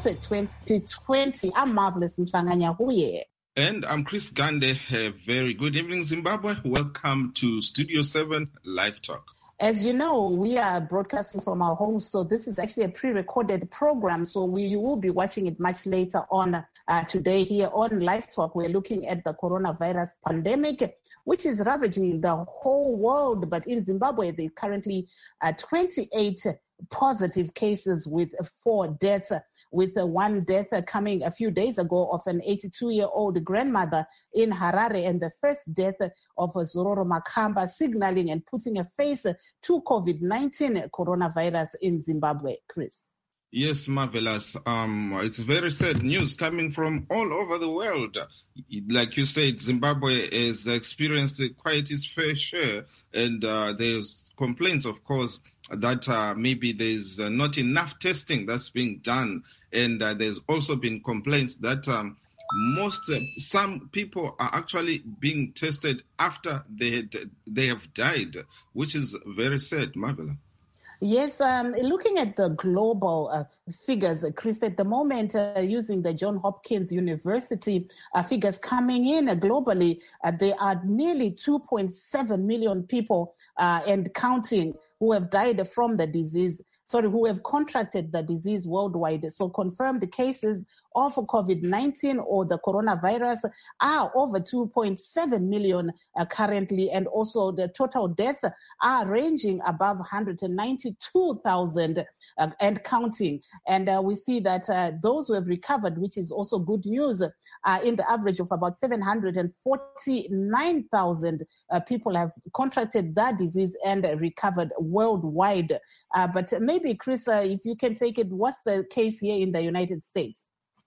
2020. I'm Marvelous Mhlanganya Huye. And I'm Chris Gande. Very good evening, Zimbabwe. Welcome to Studio 7 Live Talk. As you know, we are broadcasting from our homes, so this is actually a pre-recorded program, so you will be watching it much later on today here on Live Talk. We're looking at the coronavirus pandemic, which is ravaging the whole world. But in Zimbabwe, there are currently 28 positive cases with 4 deaths, with one death coming a few days ago of an 82-year-old grandmother in Harare, and the first death of Zororo Makamba, signaling and putting a face to COVID-19 coronavirus in Zimbabwe. Chris. Yes, Marvelous. It's very sad news coming from all over the world. Like you said, Zimbabwe has experienced quite its fair share, and there's complaints, of course, that maybe there's not enough testing that's being done, and there's also been complaints that some people are actually being tested after they have died, which is very sad, Marvela. Yes, looking at the global figures, Chris, at the moment, using the Johns Hopkins University figures coming in globally, there are nearly 2.7 million people and counting who have died from the disease, who have contracted the disease worldwide. So confirmed cases of COVID-19 or the coronavirus are over 2.7 million currently, and also the total deaths are ranging above 192,000 and counting. And we see that those who have recovered, which is also good news, are in the average of about 749,000 people have contracted that disease and recovered worldwide. But maybe, Chris, if you can take it, what's the case here in the United States?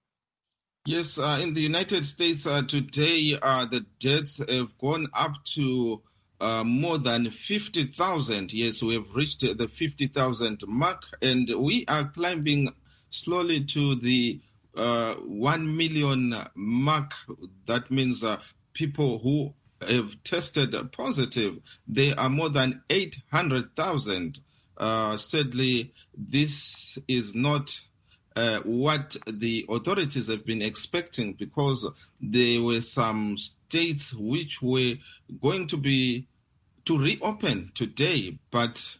Yes, in the United States today, the deaths have gone up to more than 50,000. Yes, we have reached the 50,000 mark, and we are climbing slowly to the 1 million mark. That means people who have tested positive, they are more than 800,000. Sadly, this is not what the authorities have been expecting, because there were some states which were going to reopen today, but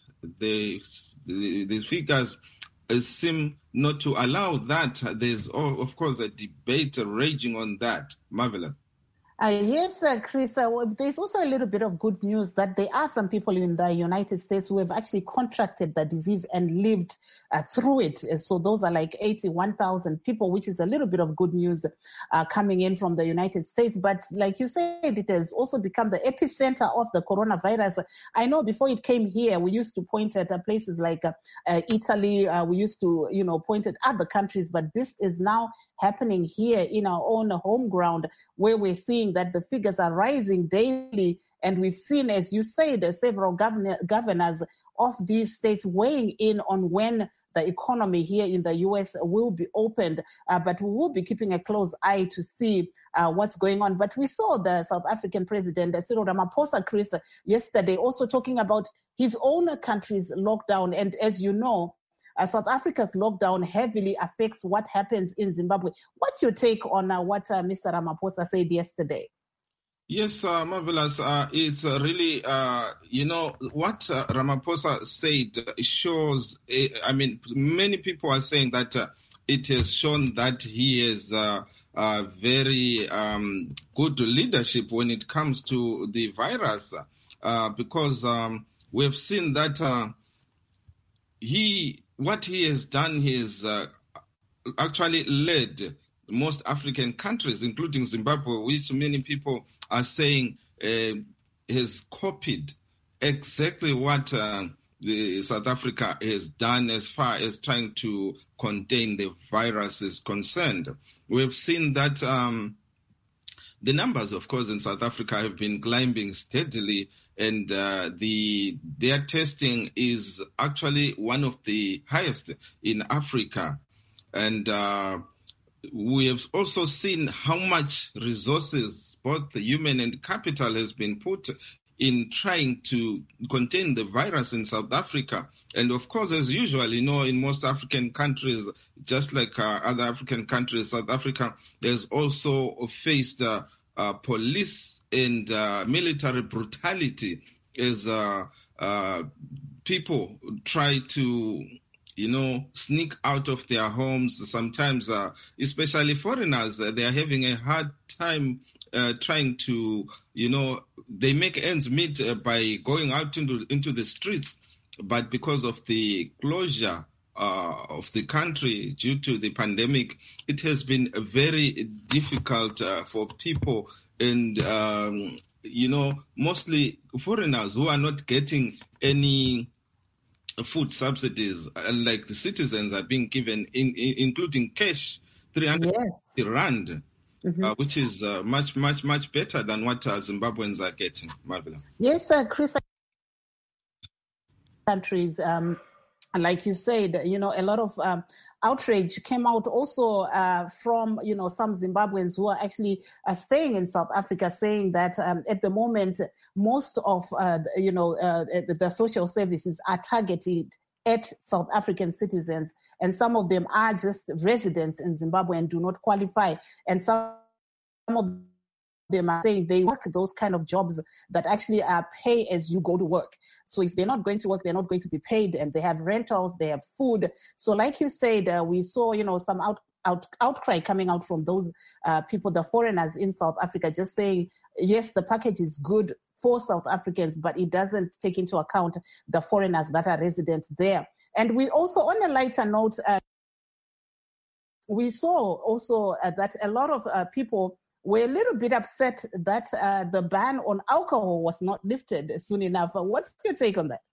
these figures seem not to allow that. There's, of course, a debate raging on that. Marvela. Yes, Chris, there's also a little bit of good news that there are some people in the United States who have actually contracted the disease and lived through it. So those are like 81,000 people, which is a little bit of good news coming in from the United States. But like you said, it has also become the epicenter of the coronavirus. I know before it came here, we used to point at places like Italy. We used to, point at other countries, but this is now happening here in our own home ground, where we're seeing that the figures are rising daily. And we've seen, as you said, several governors of these states weighing in on when the economy here in the U.S. will be opened. But we will be keeping a close eye to see what's going on. But we saw the South African president, Cyril Ramaphosa, Chris, yesterday also talking about his own country's lockdown. And as you know, South Africa's lockdown heavily affects what happens in Zimbabwe. What's your take on what Mr. Ramaphosa said yesterday? Yes, Marvelous. It's really, what Ramaphosa said shows, many people are saying that it has shown that he is very good leadership when it comes to the virus, because we've seen that what he has done, he has actually led most African countries, including Zimbabwe, which many people are saying has copied exactly what the South Africa has done as far as trying to contain the virus is concerned. We've seen that the numbers, of course, in South Africa have been climbing steadily, and their testing is actually one of the highest in Africa. And we have also seen how much resources, both the human and capital, has been put in trying to contain the virus in South Africa. And of course, as usual, in most African countries, just like other African countries, South Africa has also faced police and military brutality as people try to sneak out of their homes. Sometimes, especially foreigners, they are having a hard time trying to, they make ends meet by going out into the streets. But because of the closure of the country due to the pandemic, it has been very difficult for people and, mostly foreigners who are not getting any food subsidies, like the citizens are being given, including cash, 350 rand, which is much, much, much better than what Zimbabweans are getting. Marvela. Yes, Chris. Countries, like you said, a lot of outrage came out also from, some Zimbabweans who are actually staying in South Africa, saying that at the moment, most of, the social services are targeted at South African citizens. And some of them are just residents in Zimbabwe and do not qualify. And some of them are saying they work those kind of jobs that actually pay as you go to work. So if they're not going to work, they're not going to be paid, and they have rentals, they have food. So like you said, we saw, some outcry coming out from those people, the foreigners in South Africa, just saying, yes, the package is good for South Africans, but it doesn't take into account the foreigners that are resident there. And we also, on a lighter note, we saw also that a lot of people were a little bit upset that the ban on alcohol was not lifted soon enough. What's your take on that?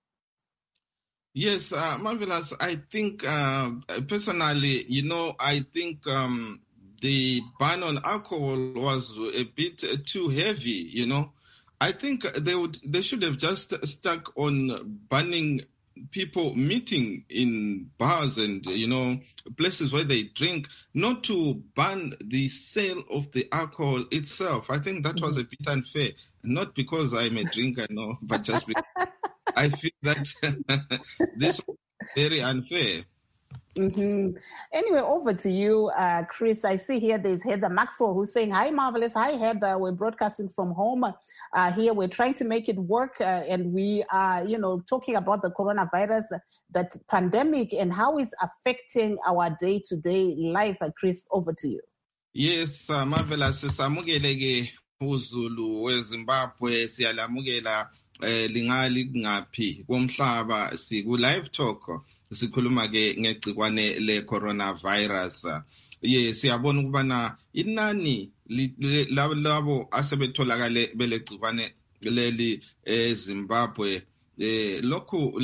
Yes, Marvelous. I think personally, I think the ban on alcohol was a bit too heavy. I think they should have just stuck on banning people meeting in bars and, places where they drink, not to ban the sale of the alcohol itself. I think that was a bit unfair, not because I'm a drinker, no, but just because I feel that this was very unfair. Mm-hmm. Anyway, over to you, Chris. I see here there's Heather Maxwell who's saying, hi, Marvelous. Hi, Heather. We're broadcasting from home here. We're trying to make it work. And we are, talking about the coronavirus, that pandemic and how it's affecting our day-to-day life. Chris, over to you. Yes, Marvelous. Samugele uZulu weZimbabwe siyalamukela lingali ngaphi komhlaba siku live talk. Sikhuluma ke ngegcikwane le coronavirus. Siyabona ukubana inani labo asebetholakale belegcikwane leli eZimbabwe lokhu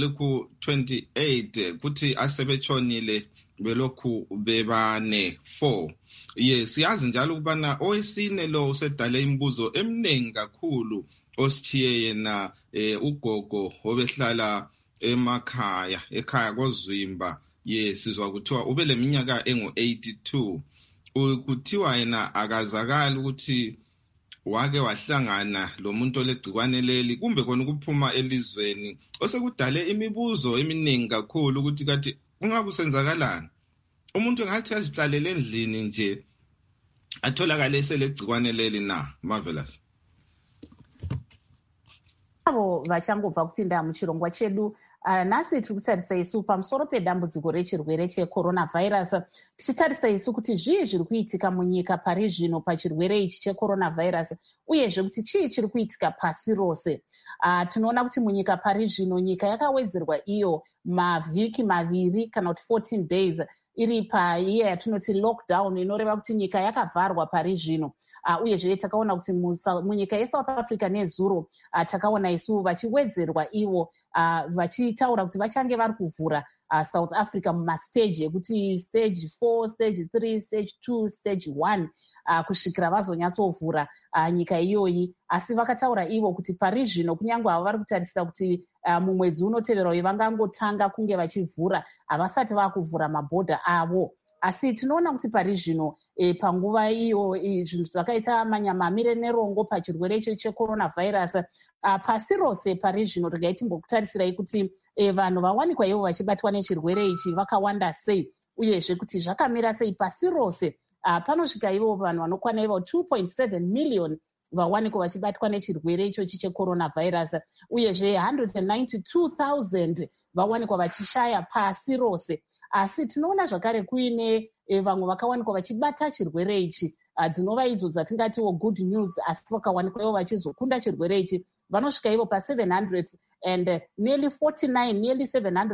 28 kuthi asebetshonile belokhu bebane 4. Siyazi njalo ukubana owesine lo usedale imibuzo eminingi kakhulu osithiye yena ugogo obehlala ekhaya koZwimba. Sizwa kuthiwa ube leminyaka engu-82. Kuthiwa yena akazakali ukuthi wake wahlangana lo muntu olegcikwane leli kumbe kona ukuphuma elizweni, osekudale imibuzo eminingi kakhulu ukuthi kathi ungakusenzakalani. Umuntu ngathi azihlalele endlini nje atholakale eselegcikwane leli na. Marvelous. Avo vachangobva kupinda muchirongwa chedu nhasi tiri kutarisa isu pamusoro pedambudziko rechirwere checoronavirus, tichitarisa isu kuti zvii zviri kuitika munyika pari zvino pachirwere ichi checoronavirus, uyezve kuti chii chiri kuitika pasi rose. Tinoona kuti munyika pari zvino nyika yakawedzerwa iyo mavhiki maviri kana kuti 14 days iri paiye yatinoti lockdown, inoreva kuti nyika yakavharwa pari zvino. Uyezve takaona kuti munyika yeSouth Africa nezuro takaona isu vachiwedzerwa ivo vachitaura kuti vachange vari kuvhura South Africa mumastage ekuti stage 4, stage 3, stage 2, stage 1 kusvikira vazonyatsovhura nyika iyoyi. Asi vakataura ivo kuti pari zvino kunyange avo vari kutarisira kuti mumwedzi unoteverwa uyu vangangotanga kunge vachivhura, havasati vakuvhura mabhodha avo. Asi tinoona kuti pari zvino panguva iyo zvinhu zvakaita manyamamire nerongo pachirwere icho checoronavirus. Pasi rose pari zvino regai timbokutarisirayi kuti vanhu vawanikwa ivo vachibatwa nechirwere ichi vakawanda sei, uyezve kuti zvakamira sei pasi rose. Panosvika ivo vanhu vanokwana ivo 2.7 million vawanikwa vachibatwa nechirwere ichochi checoronavirus, uyezve 192,000 vawanikwa vachishaya pasi rose. Asi tinoona zvakare kuine vamwe vakawanikwa vachibata chirwere ichi, dzinova idzo dzatingatiwo good news, asi vakawanikwa ivo vachizokunda chirwere ichi vanosvika ivo pa700 and nearly 49, nearly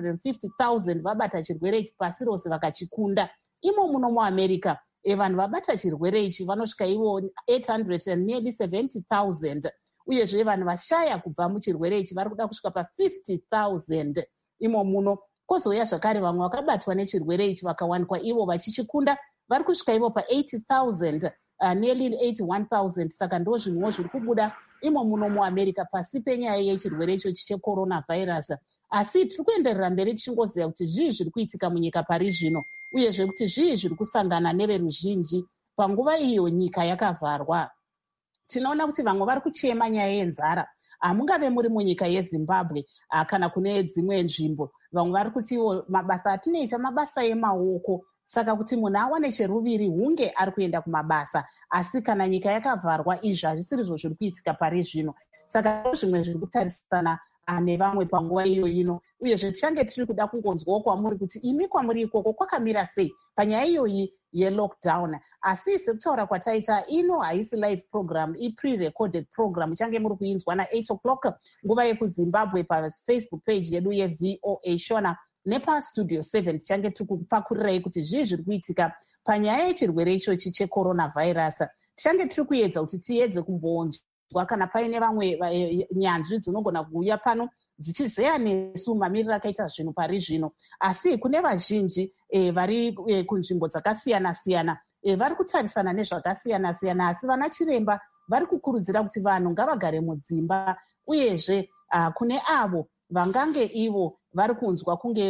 750,000 vabata chirwere ichi pasi rose vakachikunda. Imo muno muamerica vanhu vabata chirwere ichi vanosvika ivo 800 and nearly 70,000, uyezve vanhu vashaya kubva muchirwere ichi vari kuda kusvika pa50,000 imo muno. Kwozouya zvakare vamwe vakabatwa nechirwere ichi vakawanikwa ivo vachichikunda vari kusvika ivo pa80,000, nearly 81,000. Saka ndo zvinhuwo zviri kubuda imo muno muamerica pasi penyaya yechirwere ichochi checoronavirus. Asi tiri kuenderera mberi tichingoziva kuti zvii zviri kuitika munyika pari zvino, uyezve kuti zvii zviri kusangana neveruzhinji panguva iyo nyika yakavharwa. Tinoona kuti vamwe vari kuchema nyaya yenzara, mungave muri munyika yeZimbabwe kana kune dzimwe nzvimbo. Vamwe vari kuti ivo mabasa atinoita mabasa emaoko, saka kuti munhu awane cheruviri hunge ari kuenda kumabasa. Asi kana nyika yakavharwa izvi hazvisirizvo zviri kuitika pari zvino. Saka zvimwe zviri kutarisana nevamwe panguva iyo ino, uyezve tichange tiri kuda kungonzwawo kwamuri kuti imi kwamuri ikoko kwakamira sei panyaya iyoyi yelockdown. Asi sekutaura kwataita ino haisi live program, ipre-recorded program. Ichange muri kuinzwa na8 o'clock nguva yekuzimbabwe pafacebook page yedu yeVOA Shona, nepastudio 7 tichange tiri kupakurirai kuti zvii zviri kuitika panyaya yechirwere ichochi checoronavirus. Tichange tiri kuedza kuti tiedze kumbonzwa kana paine vamwe nyanzvi dzinogona kuuya pano dzichizeya nesu mamiriro akaita zvinhu pari zvino. Asi kune vazhinji vari kunzvimbo dzakasiyana-siyana vari kutarisana nezvakasiyana-siyana, asi vana chiremba vari kukurudzira kuti vanhu ngavagare mudzimba, uyezve kune avo vangange ivo vari kunzwa kunge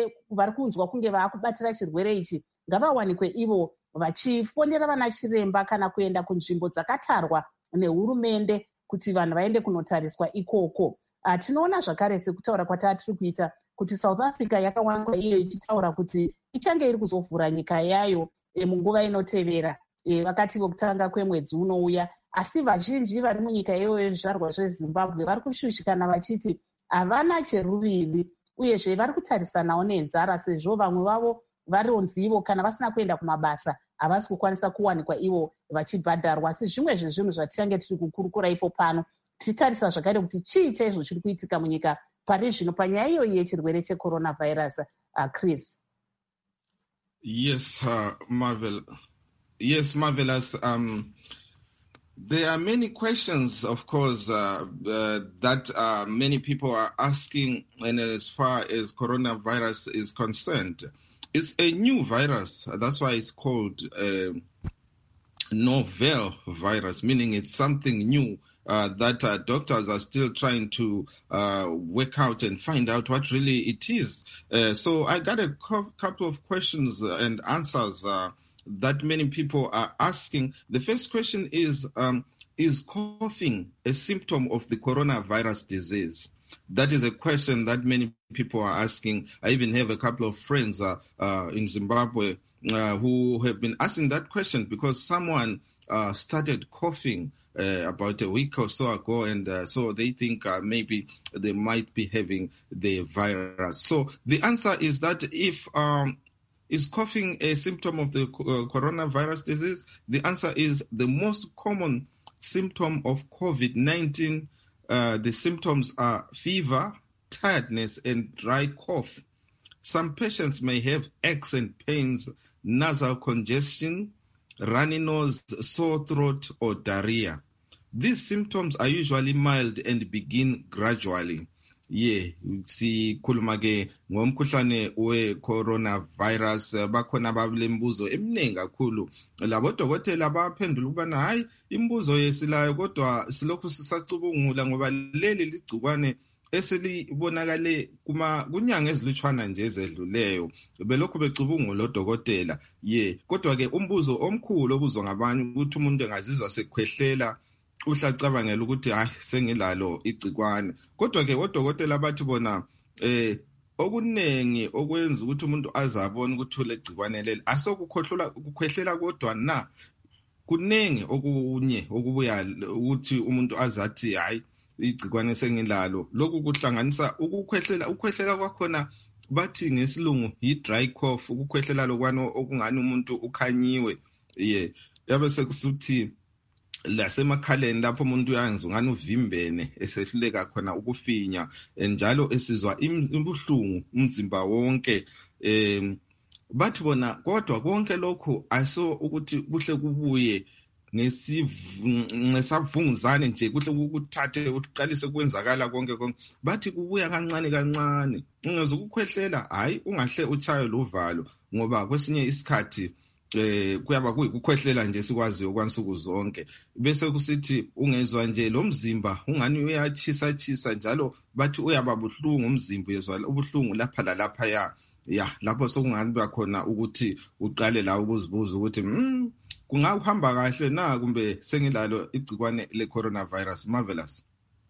vaakubatira chirwere ichi ngavawanikwe ivo vachifondera vana chiremba kana kuenda kunzvimbo dzakatarwa nehurumende kuti vanhu vaende kunotariswa ikoko. Tinoona zvakare sekutaura kwatatiri kuita kuti South Africa yakawanikwa iyo ichitaura kuti ichange iri kuzovhura nyika yayo munguva inotevera, vakati vokutanga kwemwedzi unouya. Asi vazhinji vari munyika iyoyo zvizvarwa zveZimbabwe vari kushushikana vachiti havana cheruviri, uyezve vari kutarisanawo nenzara, sezvo vamwe vavo varonzi ivo kana vasina kuenda kumabasa havasi kukwanisa kuwanikwa ivo vachibhadharwa. Asi zvimwe zvezvinhu zvatichange tiri kukurukura ipo pano, tichitarisa zvakare kuti chii chaizvo chiri kuitika munyika pari zvino panyaya iyoyi yechirwere checoronavirus. Chris. Yes, Marvelous. There are many questions, of course, that many people are asking, and as far as coronavirus is concerned, it's a new virus. That's why it's called novel virus, meaning it's something new that doctors are still trying to work out and find out what really it is. So I got a couple of questions and answers that many people are asking. The first question is coughing a symptom of the coronavirus disease? That is a question that many people are asking. I even have a couple of friends in Zimbabwe who have been asking that question because someone started coughing about a week or so ago, and so they think maybe they might be having the virus. So the answer is that if is coughing a symptom of the coronavirus disease? The answer is the most common symptom of COVID-19. The symptoms are fever, tiredness, and dry cough. Some patients may have aches and pains, nasal congestion, runny nose, sore throat, or diarrhea. These symptoms are usually mild and begin gradually. Sikhuluma-ke ngomkhuhlane we-coronavirus. Bakhona babulembuzo eminingi kakhulu. Labodokotela baphendula ukubana hayi imbuzo yesilayo kodwa silokhu sisacubungula ngoba leli ligcikwane eselibonakale kunyanga ezilutshwana nje ezedluleyo belokhu becubungu lodokotela kodwa-ke umbuzo omkhulu obuzwa ngabanye ukuthi umuntu engazizwa sekhwehlela uhlacabangela ukuthi hayi sengilalo igcikwane, kodwa-ke odokotela bathi bona okunengi okwenza ukuthi umuntu azabone ukuthi ulegcikwane leli asokukhwehlela kodwa na kunengi okunye okubuya ukuthi umuntu azathi hayi igcikwane sengilalo. Lokhu kuhlanganisa ukukhwehlela kwakhona bathi ngesilungu yi-dry cough, ukukhwehlela lokwana okungani umuntu ukhanyiwe yabe sekusuthi lasemakhaleni lapho umuntu uyanza ungani uvimbene esehluleka khona ukufinya njalo esizwa ubuhlungu umzimba wonke. Bathi bona kodwa konke lokhu aso ukuthi kuhle kubuye ngesavunguzane nje, kuhle ukuthathe uqalise kwenzakala konke bathi kubuya kancane kancane. Ungeza ukukhwehlela hayi ungahle uchaye lovalo, ngoba kwesinye isikhathi kuyaba kuyikukhwehlela nje sikwaziyo kwansuku zonke, bese kusithi ungezwa nje lo mzimba ungani uyachisa njalo bathi uyaba buhlungu umzimba, uyezwa ubuhlungu lapha lalapha lapho sokungabe khona ukuthi uqale la ukuzibuza ukuthi kungahamba kahle na kumbe sengilalo igcikwane le-coronavirus. Marvelous.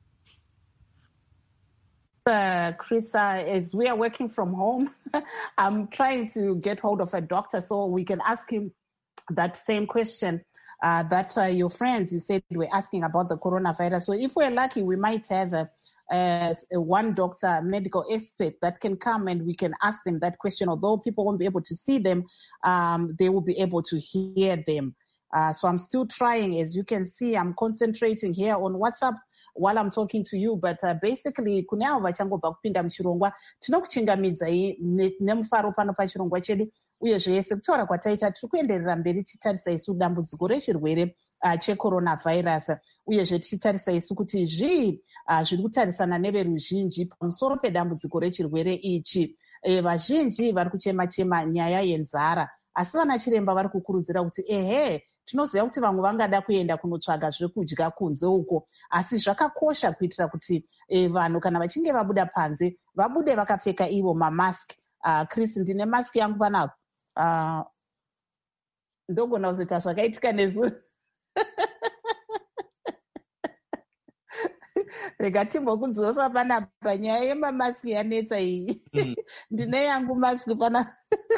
Chris, as we are working from home, I'm trying to get hold of a doctor so we can ask him that same question that your friends, you said, were asking about the coronavirus. So if we're lucky, we might have one doctor, medical expert that can come and we can ask them that question. Although people won't be able to see them, they will be able to hear them. So I'm still trying. As you can see, I'm concentrating here on WhatsApp while I'm talking to you, but basically kune avo vachangobva kupinda muchirongwa tinokuchingamidza nemufaro pano pachirongwa chedu, uyezve sekutaura kwataita tiri kuenderera mberi tichitarisa isu dambudziko rechirwere checoronavirus, uyezve tichitarisa isu kuti zvii zviri kutarisana neveruzhinji pamusoro pedambudziko rechirwere ichi. Vazhinji vari kuchema-chema nyaya yenzara, asi vana chiremba vari kukurudzira kuti tinoziva kuti vamwe vangada kuenda kunotsvaga zvekudya kunze uko, asi zvakakosha kuitira kuti vanhu kana vachinge vabuda panze vabude vakapfeka ivo mamask. Chris, ndine mask yangu panapa, ndogona kuzoita zvakaitika nezu rega timbokudzosa panapa nyaya yemamaski yanetsa iyi. Ndine yangu mask pana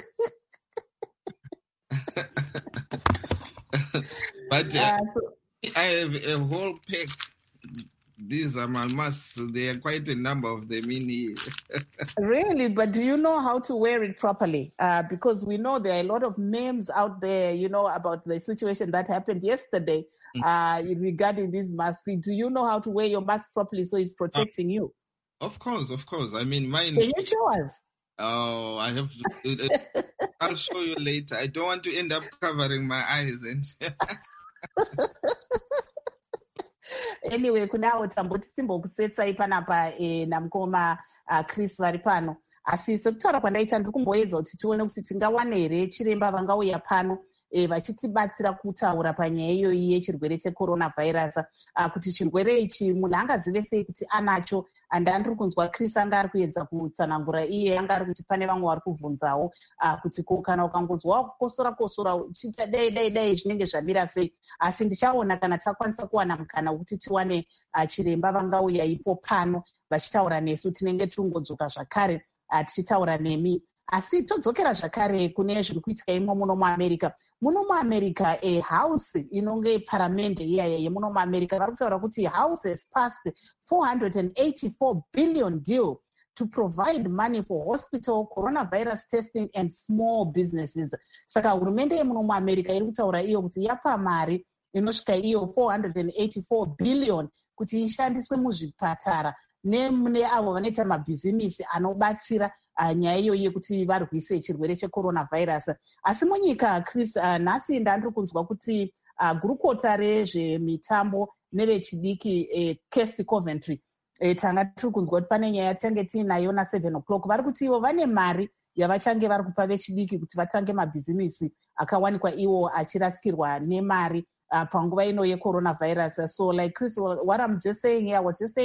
But I have a whole pack. These are my masks. There are quite a number of them in here. Really? But do you know how to wear it properly? Because we know there are a lot of memes out there, about the situation that happened yesterday regarding this mask. Do you know how to wear your mask properly so it's protecting you? Of course. I mean, mine. Can you show us? Oh, I have to. I'll show you later. I don't want to end up covering my eyes. Anyway, kunao tamboti timbokusetsai panapa namukoma Chris vari pano. Asi sekutaura kwandaita ndiri kumboedza kuti tione kuti tingawana here chiremba vangauya pano vachitibatsira kutaura panyaya iyoyi yechirwere checoronavirus, kuti chirwere ichi munhu angazive sei kuti anacho. Andandiri kunzwa Chris anga ari kuedza kutsanangura iye, anga ari kuti pane vamwe vari kubvunzawo kuti kana ukangonzwa kukosora uchita dai zvinenge zvamira sei. Asi ndichaona kana takwanisa kuwana mukana wekuti tiwane chiremba vangauya ipo pano vachitaura nesu, tinenge tiringodzoka zvakare tichitaura nemi. Asi todzokera zvakare kune zviri kuitika imo muno muamerica. Muno muamerica house inonge paramende iyaya yemuno muamerica vari kutaura kuti house has passed $484 billion deal to provide money for hospital, coronavirus testing and small businesses. Saka hurumende yemuno muamerica iri kutaura iyo kuti yapa mari inosvika iyo $484 billion kuti ishandiswe muzvipatara nemune avo vanoita mabhizimisi anobatsira nyaya iyoyi yekuti varwise chirwere checoronavirus. Asi munyika Chris, nhasi ndandiri kunzwa kuti gurukota rezvemitambo nevechidiki Casey Coventry, tanga tiri kunzwa kuti pane nyaya yatange tiinayo na7 o'clock, vari kuti ivo vane mari yavachange vari kupa vechidiki kuti vatange mabhizimisi akawanikwa iwo achirasikirwa nemari panguva ino yecoronavirus. So like Chris, what I'm just saying here, I was just saying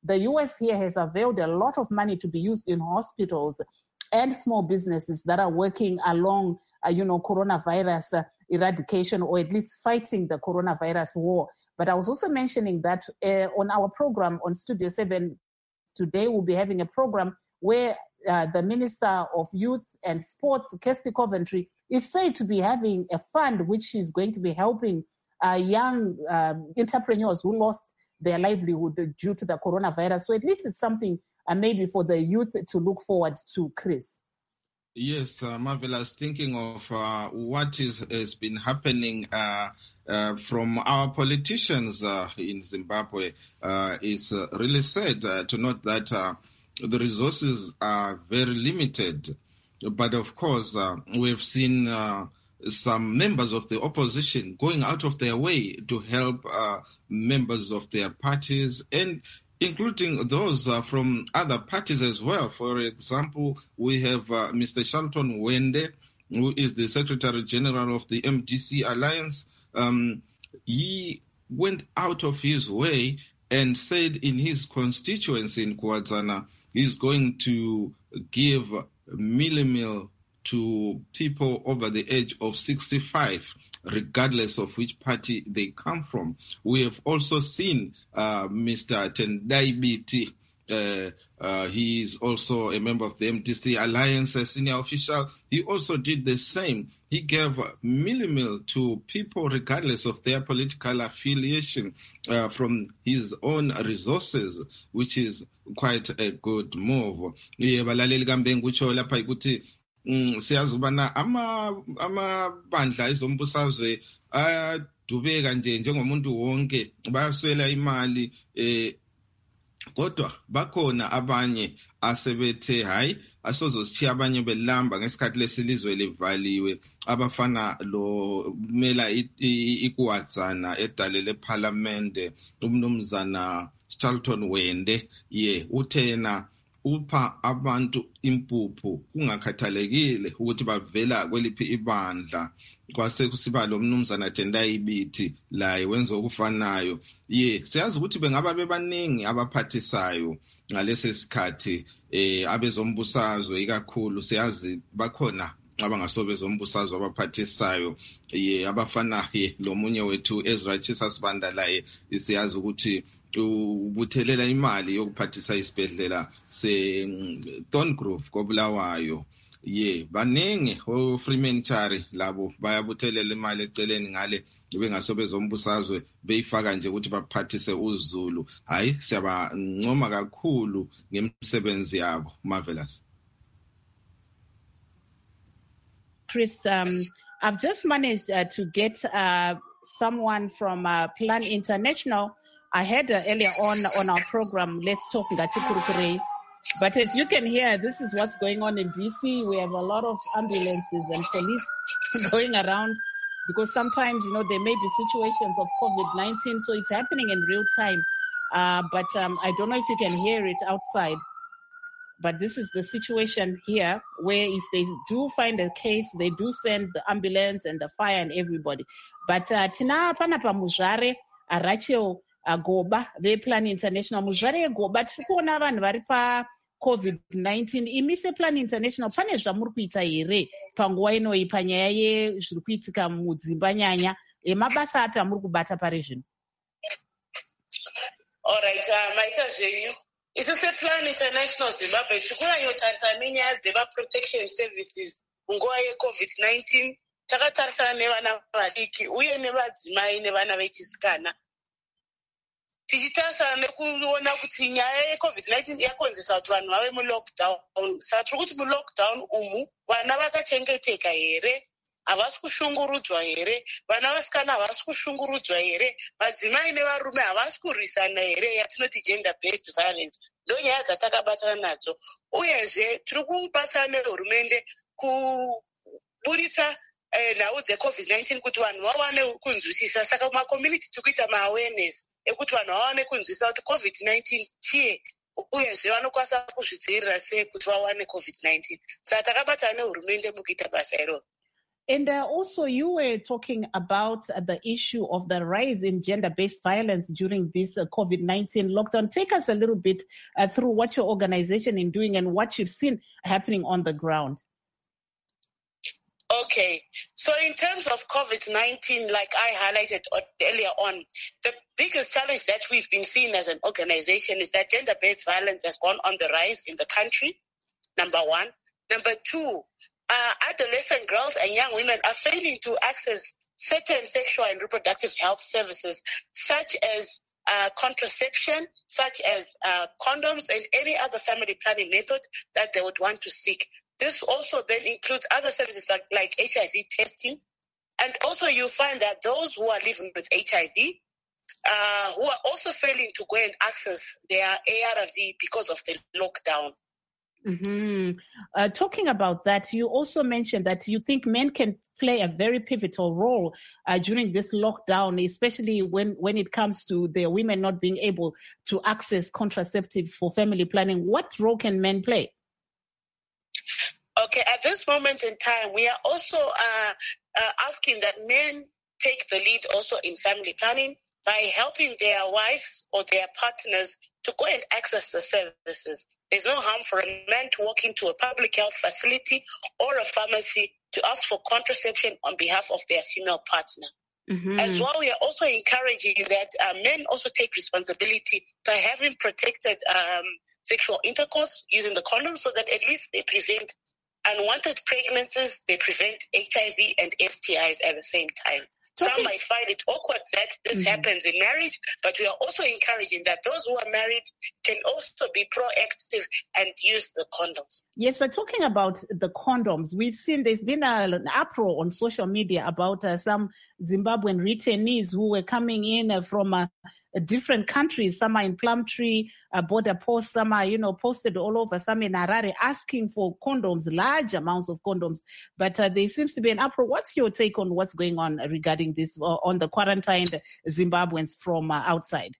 the US here has availed a lot of money to be used in hospitals and small businesses that are working along, coronavirus eradication, or at least fighting the coronavirus war. But I was also mentioning that on our program on Studio 7 today, we'll be having a program where the Minister of Youth and Sports, Kirsty Coventry, is said to be having a fund which is going to be helping young entrepreneurs who lost their livelihood due to the coronavirus. So at least it's something maybe for the youth to look forward to, Chris. Yes, Marvelous. Thinking of what has been happening from our politicians in Zimbabwe, is really sad to note that the resources are very limited. But of course, we've seen some members of the opposition going out of their way to help members of their parties, and including those from other parties as well. For example, we have Mr. Charlton Wende, who is the Secretary General of the MDC Alliance. He went out of his way and said in his constituency in Kwazana, he's going to give meal to people over the age of 65, regardless of which party they come from. We have also seen Mr. Tendai Biti. He is also a member of the MDC Alliance, a senior official. He also did the same. He gave meal to people regardless of their political affiliation from his own resources, which is quite a good move. Siyazubana amabandla ezombusazwe adubeka nje njengomuntu wonke bayaswela imali kodwa bakhona abanye asebethe hayi asozosithiya abanye belamba ngesikhathi lesilizwe livaliwe abafana lo mela ikwazana edalele parliament umnumzana Charlton Wende uthena upha abantu impuphu kungakhathalekile ukuthi bavela kweliphi ibandla. Kwase kusiba lo mnumzana Tendai Biti laye wenza okufanayo. Siyazi ukuthi bengaba bebaningi abaphathisayo ngalesi sikhathi abezombusazwe ikakhulu siyazi bakhona abangasobe zombusazwe abaphathisayo abafana lo munye wethu Ezra Chisasibanda laye siyazi ukuthi ubuthelela imali yokuphathisa isibhedlela se-Thorngrove koBulawayo. Baningi Freeman Chari labo bayabuthelela imali eceleni ngale bengasobe zombusazwe beyifaka nje ukuthi baphathise uZulu. Hayi siyabancoma kakhulu ngemsebenzi yabo. Marvelous. Chris, I've just managed to get someone from Plan International. I had earlier on our program, Let's Talk Ngati Kurukure. But as you can hear, this is what's going on in DC. We have a lot of ambulances and police going around because sometimes, there may be situations of COVID-19, so it's happening in real time. But I don't know if you can hear it outside. But this is the situation here where if they do find a case, they do send the ambulance and the fire and everybody. But tina panapa muzvare Rachel Goba, they Plan International. Muzvare Goba, tikuona vanhu vari pa COVID-19. Imise Plan International, pane zvamuri kuita here panguva inoi panyaya yezviri kuitika mudzimba nyanya emabasa api amuri kubata pari zvino? All right, maita zvenyu. Isi sePlan International Zimbabwe tikuranyotarisa nenyaya dzeva-protection services munguva yeCovid-19. Takatarisana nevana vadiki uye nevadzimai nevana vechisikana. Tichitarisana nekuona kuti nyaya yeCovid-19 yakonzesa kuti vanhu vave mulockdown. Saka tiri kuti mulockdown umu vana vakachengeteka here? Havasi kushungurudzwa here? Vana vasikana havasi kushungurudzwa here? Madzimai nevarume havasi kurwisana here? Yatinoti gender based violence. Ndo nyaya dzatakabatana nadzo. Uyezve tiri kubatsana nehurumende kuburitsa nhau dzeCovid-19 kuti vanhu vawane kunzwisisa. Saka mumakommunity tiri kuita ma-awareness ekuti vanhu vawane kunzwisisa kuti COVID-19 chii uyezve vanokwanisa kuzvidzivirira sei kuti vawane COVID-19. Saka takabatana nehurumende mukuita basa iroro. And also, you were talking about the issue of the rise in gender-based violence during this COVID-19 lockdown. Take us a little bit through what your organization is doing and what you've seen happening on the ground. Okay, so in terms of COVID-19, like I highlighted earlier on, the biggest challenge that we've been seeing as an organization is that gender-based violence has gone on the rise in the country, number one. Number two, adolescent girls and young women are failing to access certain sexual and reproductive health services, such as contraception, such as condoms, and any other family planning method that they would want to seek. This also then includes other services like HIV testing. And also you find that those who are living with HIV, who are also failing to go and access their ARV because of the lockdown. Mm-hmm. Talking about that, you also mentioned that you think men can play a very pivotal role during this lockdown, especially when it comes to the women not being able to access contraceptives for family planning. What role can men play? Okay, at this moment in time, we are also asking that men take the lead also in family planning by helping their wives or their partners to go and access the services. There's no harm for a man to walk into a public health facility or a pharmacy to ask for contraception on behalf of their female partner. Mm-hmm. As well, we are also encouraging that men also take responsibility by having protected sexual intercourse using the condom so that at least they prevent unwanted pregnancies, they prevent HIV and STIs at the same time. Some might find it awkward that this happens in marriage, but we are also encouraging that those who are married can also be proactive and use the condoms. Yes, so talking about the condoms, we've seen there's been an uproar on social media about some Zimbabwean returnees who were coming in from different countries. Some are in Plumtree, border posts, some are, posted all over, some in Harare, asking for condoms, large amounts of condoms. But there seems to be an uproar. What's your take on what's going on regarding this, on the quarantined Zimbabweans from outside?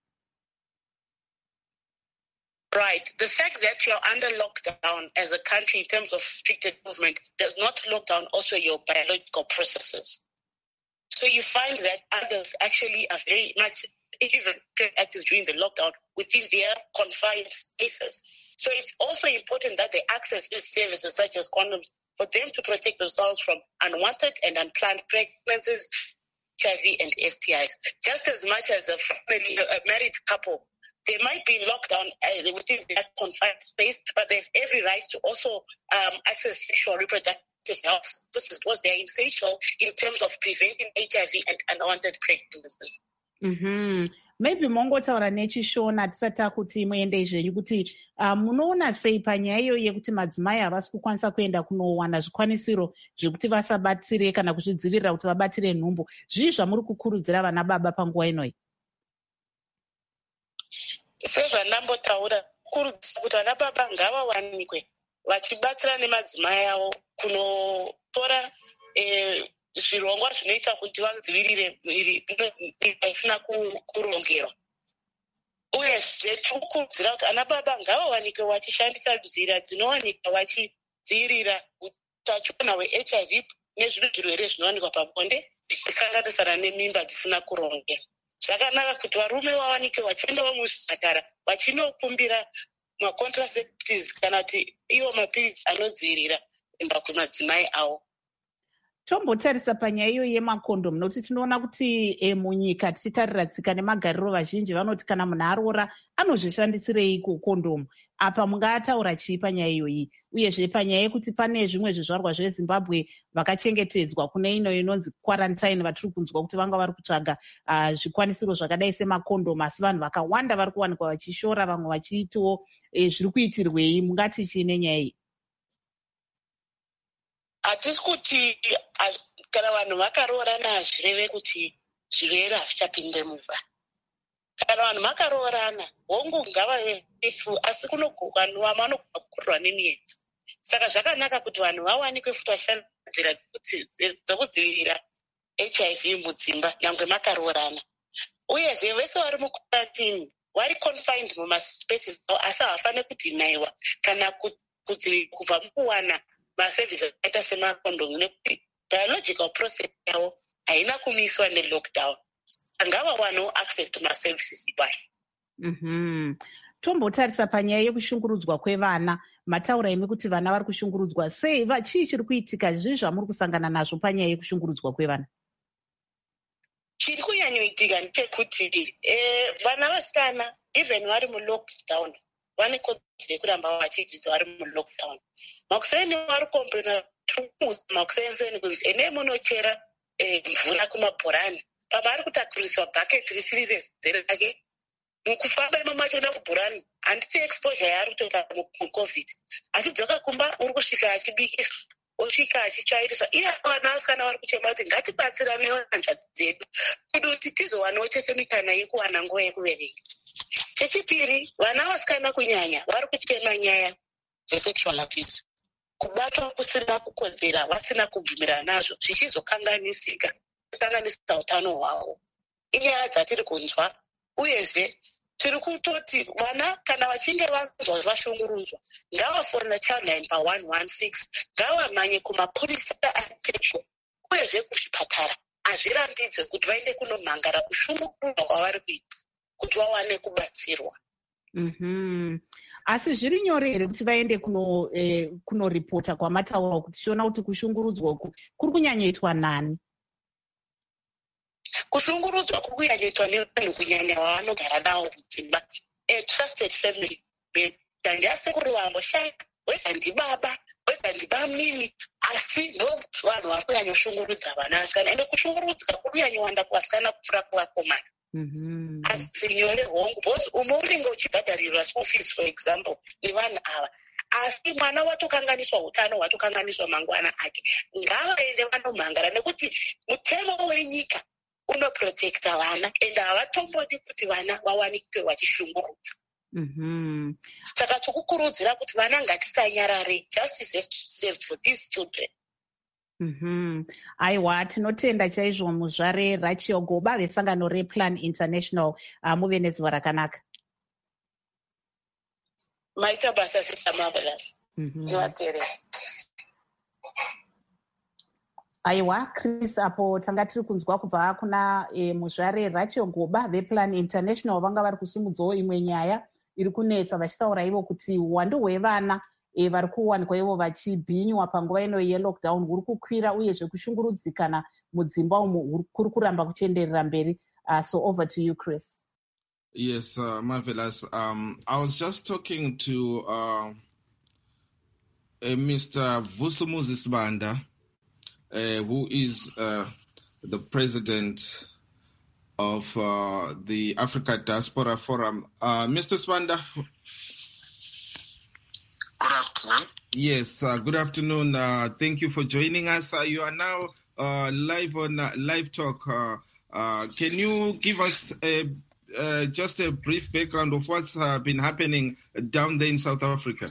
Right. The fact that you're under lockdown as a country in terms of restricted movement does not lock down also your biological processes. So you find that others actually are very much even active during the lockdown within their confined spaces. So it's also important that they access these services such as condoms for them to protect themselves from unwanted and unplanned pregnancies, HIV and STIs. Just as much as a married couple, they might be in lockdown within that confined space, but they have every right to also access sexual reproductive health. This is because they are essential in terms of preventing HIV and unwanted pregnancies. Mm-hmm. Maybe mongotaura nechishona tisati kuti muende zvenyu kuti munoona sei panyaya iyo yekuti madzimai havasi kukwanisa kuenda kunowana zvikwanisiro zvekuti vasabatire kana kuzvidzivirira kuti vabatire nhumbu. Zvii zvamuri kukurudzira vana baba panguva inoi? Sezvandambotaura, kurudzira kuti vana baba ngavawanikwe vachibatsira nemadzimai avo kunotora zvirongwa zvinoita kuti vadzivirire miviri isina kurongerwa. Uyezve tikukurudzira kuti ana baba ngavawanikwe vachishandisa nzira dzinowanikwa vachidzivirira utachiona hweHIV nezvimwe zvirwere zvinowanikwa pabonde zvichisanganisira nemimba dzisina kurongerwa. Zvakanaka kuti varume vawanikwe vachiendawo muzvipatara vachinokumbira macontracectives kana kuti iwo mapiritsi anodzivirira imba kumadzimai avo. Tombotarisa panyaya iyo yemakondomu nokuti tinoona kuti munyika tichitarira tsika nemagariro vazhinji vanoti kana munhu aroora anozvishandisireiko kondomu. Apa mungataura chii panyaya iyoyi? Uyezve panyaya yekuti pane zvimwe zvizvarwa zveZimbabwe vakachengetedzwa kune ino inonzi quarantine, vatiri kunzwa kuti vanga vari kutsvaga zvikwanisiro zvakadai semakondomu, asi vanhu vakawanda vari kuwanikwa vachishora, vamwe vachiitiwo zviri kuitirwei? Mungati chii nenyaya iyi? Hatisi kuti kana vanhu vakaroorana hazvireve kuti zvirwere hazvichapinde mumba. Kana vanhu vakaroorana hongu ngavave ifu, asi vanhu vanogona kukurwa nemiedzo. Saka zvakanaka kuti vanhu vawanikwe futi vachishandira dzekudzivirira HIV mudzimba nyangwe makaroorana. Uyezve vese vari mukarantini vari confined mumaspaces avo, asi havafaniri kudhinaiwa kana kudzivirira kubva mukuwana masevhisi akaita semakondomu, nekuti biological process yavo haina kumiswa nelockdown. Ngavawanewo access to maservices ipayo. Tombotarisa panyaya yekushungurudzwa kwevana. Mataura imi kuti vana vari kushungurudzwa sei? Chii chiri kuitika? Zvii zvamuri kusangana nazvo panyaya yekushungurudzwa kwevana? Chiri kunyanyoitika ndechekuti vana vasikana even vari mulockdown vane kodzero yekuramba vachidzidza vari mulockdown. Makuseni vari komplena makuseni kunzi ene munochera mvura kumabhorani. Pavari kutakuriswa bhaketi risiri rezere rake. Mukufamba imamachona kubhurani handiti exposure yaari kutoita mucovid, asi dzoka kumba uri kusvika achibikiswa osvika achitsvairiswa. Iye vana vasikana vari kuchema kuti ngatibatsiranewo hanzvadzi dzedu kuti tizowanawo chese mikana yekuwana nguva yekuverenga. Chechipiri, vana vasikana kunyanya vari kuchema nyaya dzesexual abuse, kubatwa kusina kukodzera vasina kubvumira nazvo zvichizokanganisa utano hwavo. Inyaya dzatiri kunzwa. Uyezve tiri kutoti vana kana vachinge vanzwa vashungurudzwa ngavafonera childline pa116, ngavamhanye kumapurisa ari pedyo, uyezve kuzvipatara hazvirambidzwe kuti vaende kunomhangara kushungurudzwa kwavari kuita kuti vawane kubatsirwa. Asi zviri nyore here kuti vaende kunoripota kwamataura kuti tichiona kuti kushungurudzwa uku kuri kunyanyoitwa nani? Kushungurudzwa kuri kunyanyoitwa nevanhu kunyanya vavanogara navo mudzimba. Trusted family. Dandi asekuru vamboshaya, weza ndibaba, weza ndibamini, asi vanhu vari kunyanyoshungurudza vana vasikana. Ende kushungurudzwa kuri kunyanyowanda kuvasikana kupfuura kuvakomana. Asi nyore hongu, because umwe unenge uchibhadharirwa school fees for example nevanhu ava. Asi mwana watokanganiswa utano, watokanganiswa mangwana ake. Ngavaende vanomhangara nekuti mutemo wenyika unoprotekta vana ende havatombodi kuti vana vawanikwe vachishungurudza. Saka tikukurudzira kuti vana ngatisanyarare. Justice has to be served for these children. Aiwa, tinotenda chaizvo muzvare Rachel Goba vesangano rePlan International. Muve nezuva rakanaka. Maita basa Sister Marvelous. Niwateerera. Aiwa, Chris, apo tanga tiri kunzwa kubva kuna muzvare Rachel Goba vePlan International vanga vari kusumudzawo imwe nyaya iri kunetsa vachitaura ivo kuti uwandu hwevana vari kuwanikwa ivo vachibhinywa panguva ino yelockdown huri kukwira, uyezve kushungurudzikana mudzimba umo kuri kuramba kuchienderera mberi. So over to you, Chris. Yes, Marvelous. I was just talking to Mr. Vusumuzi Sibanda, who is the president of the Africa Diaspora Forum. Mr. Sibanda. Good afternoon. Yes, good afternoon. Thank you for joining us. You are now live on Live Talk. Can you give us just a brief background of what's been happening down there in South Africa?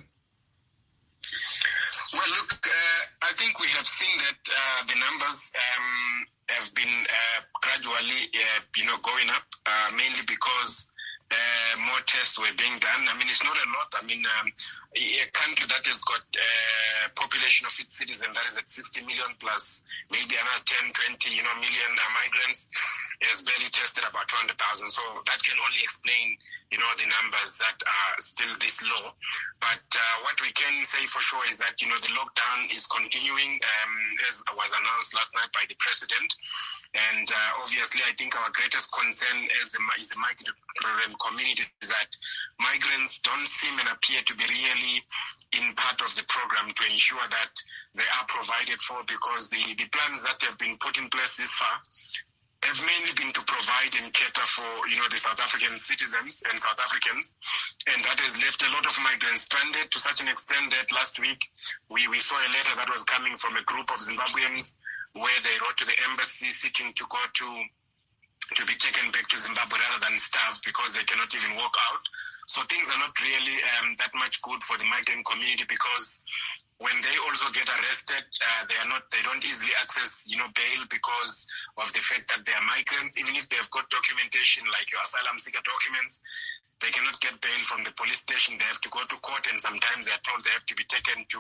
Well, look, I think we have seen that the numbers have been gradually, going up, mainly because more tests were being done. I mean, it's not a lot. I mean, a country that has got a population of its citizens that is at 60 million plus maybe another 10, 20, million migrants has barely tested about 200,000. So that can only explain, the numbers that are still this low. But what we can say for sure is that, the lockdown is continuing, as was announced last night by the president. And obviously, I think our greatest concern is the migrant community is that migrants don't seem and appear to be really in part of the program to ensure that they are provided for, because the plans that have been put in place this far have mainly been to provide and cater for, the South African citizens and South Africans. And that has left a lot of migrants stranded to such an extent that last week we saw a letter that was coming from a group of Zimbabweans where they wrote to the embassy seeking to go to be taken back to Zimbabwe rather than starve because they cannot even walk out. So things are not really that much good for the migrant community, because when they also get arrested, they don't easily access, bail because of the fact that they are migrants. Even if they've got documentation like your asylum seeker documents, they cannot get bail from the police station. They have to go to court, and sometimes they are told they have to be taken to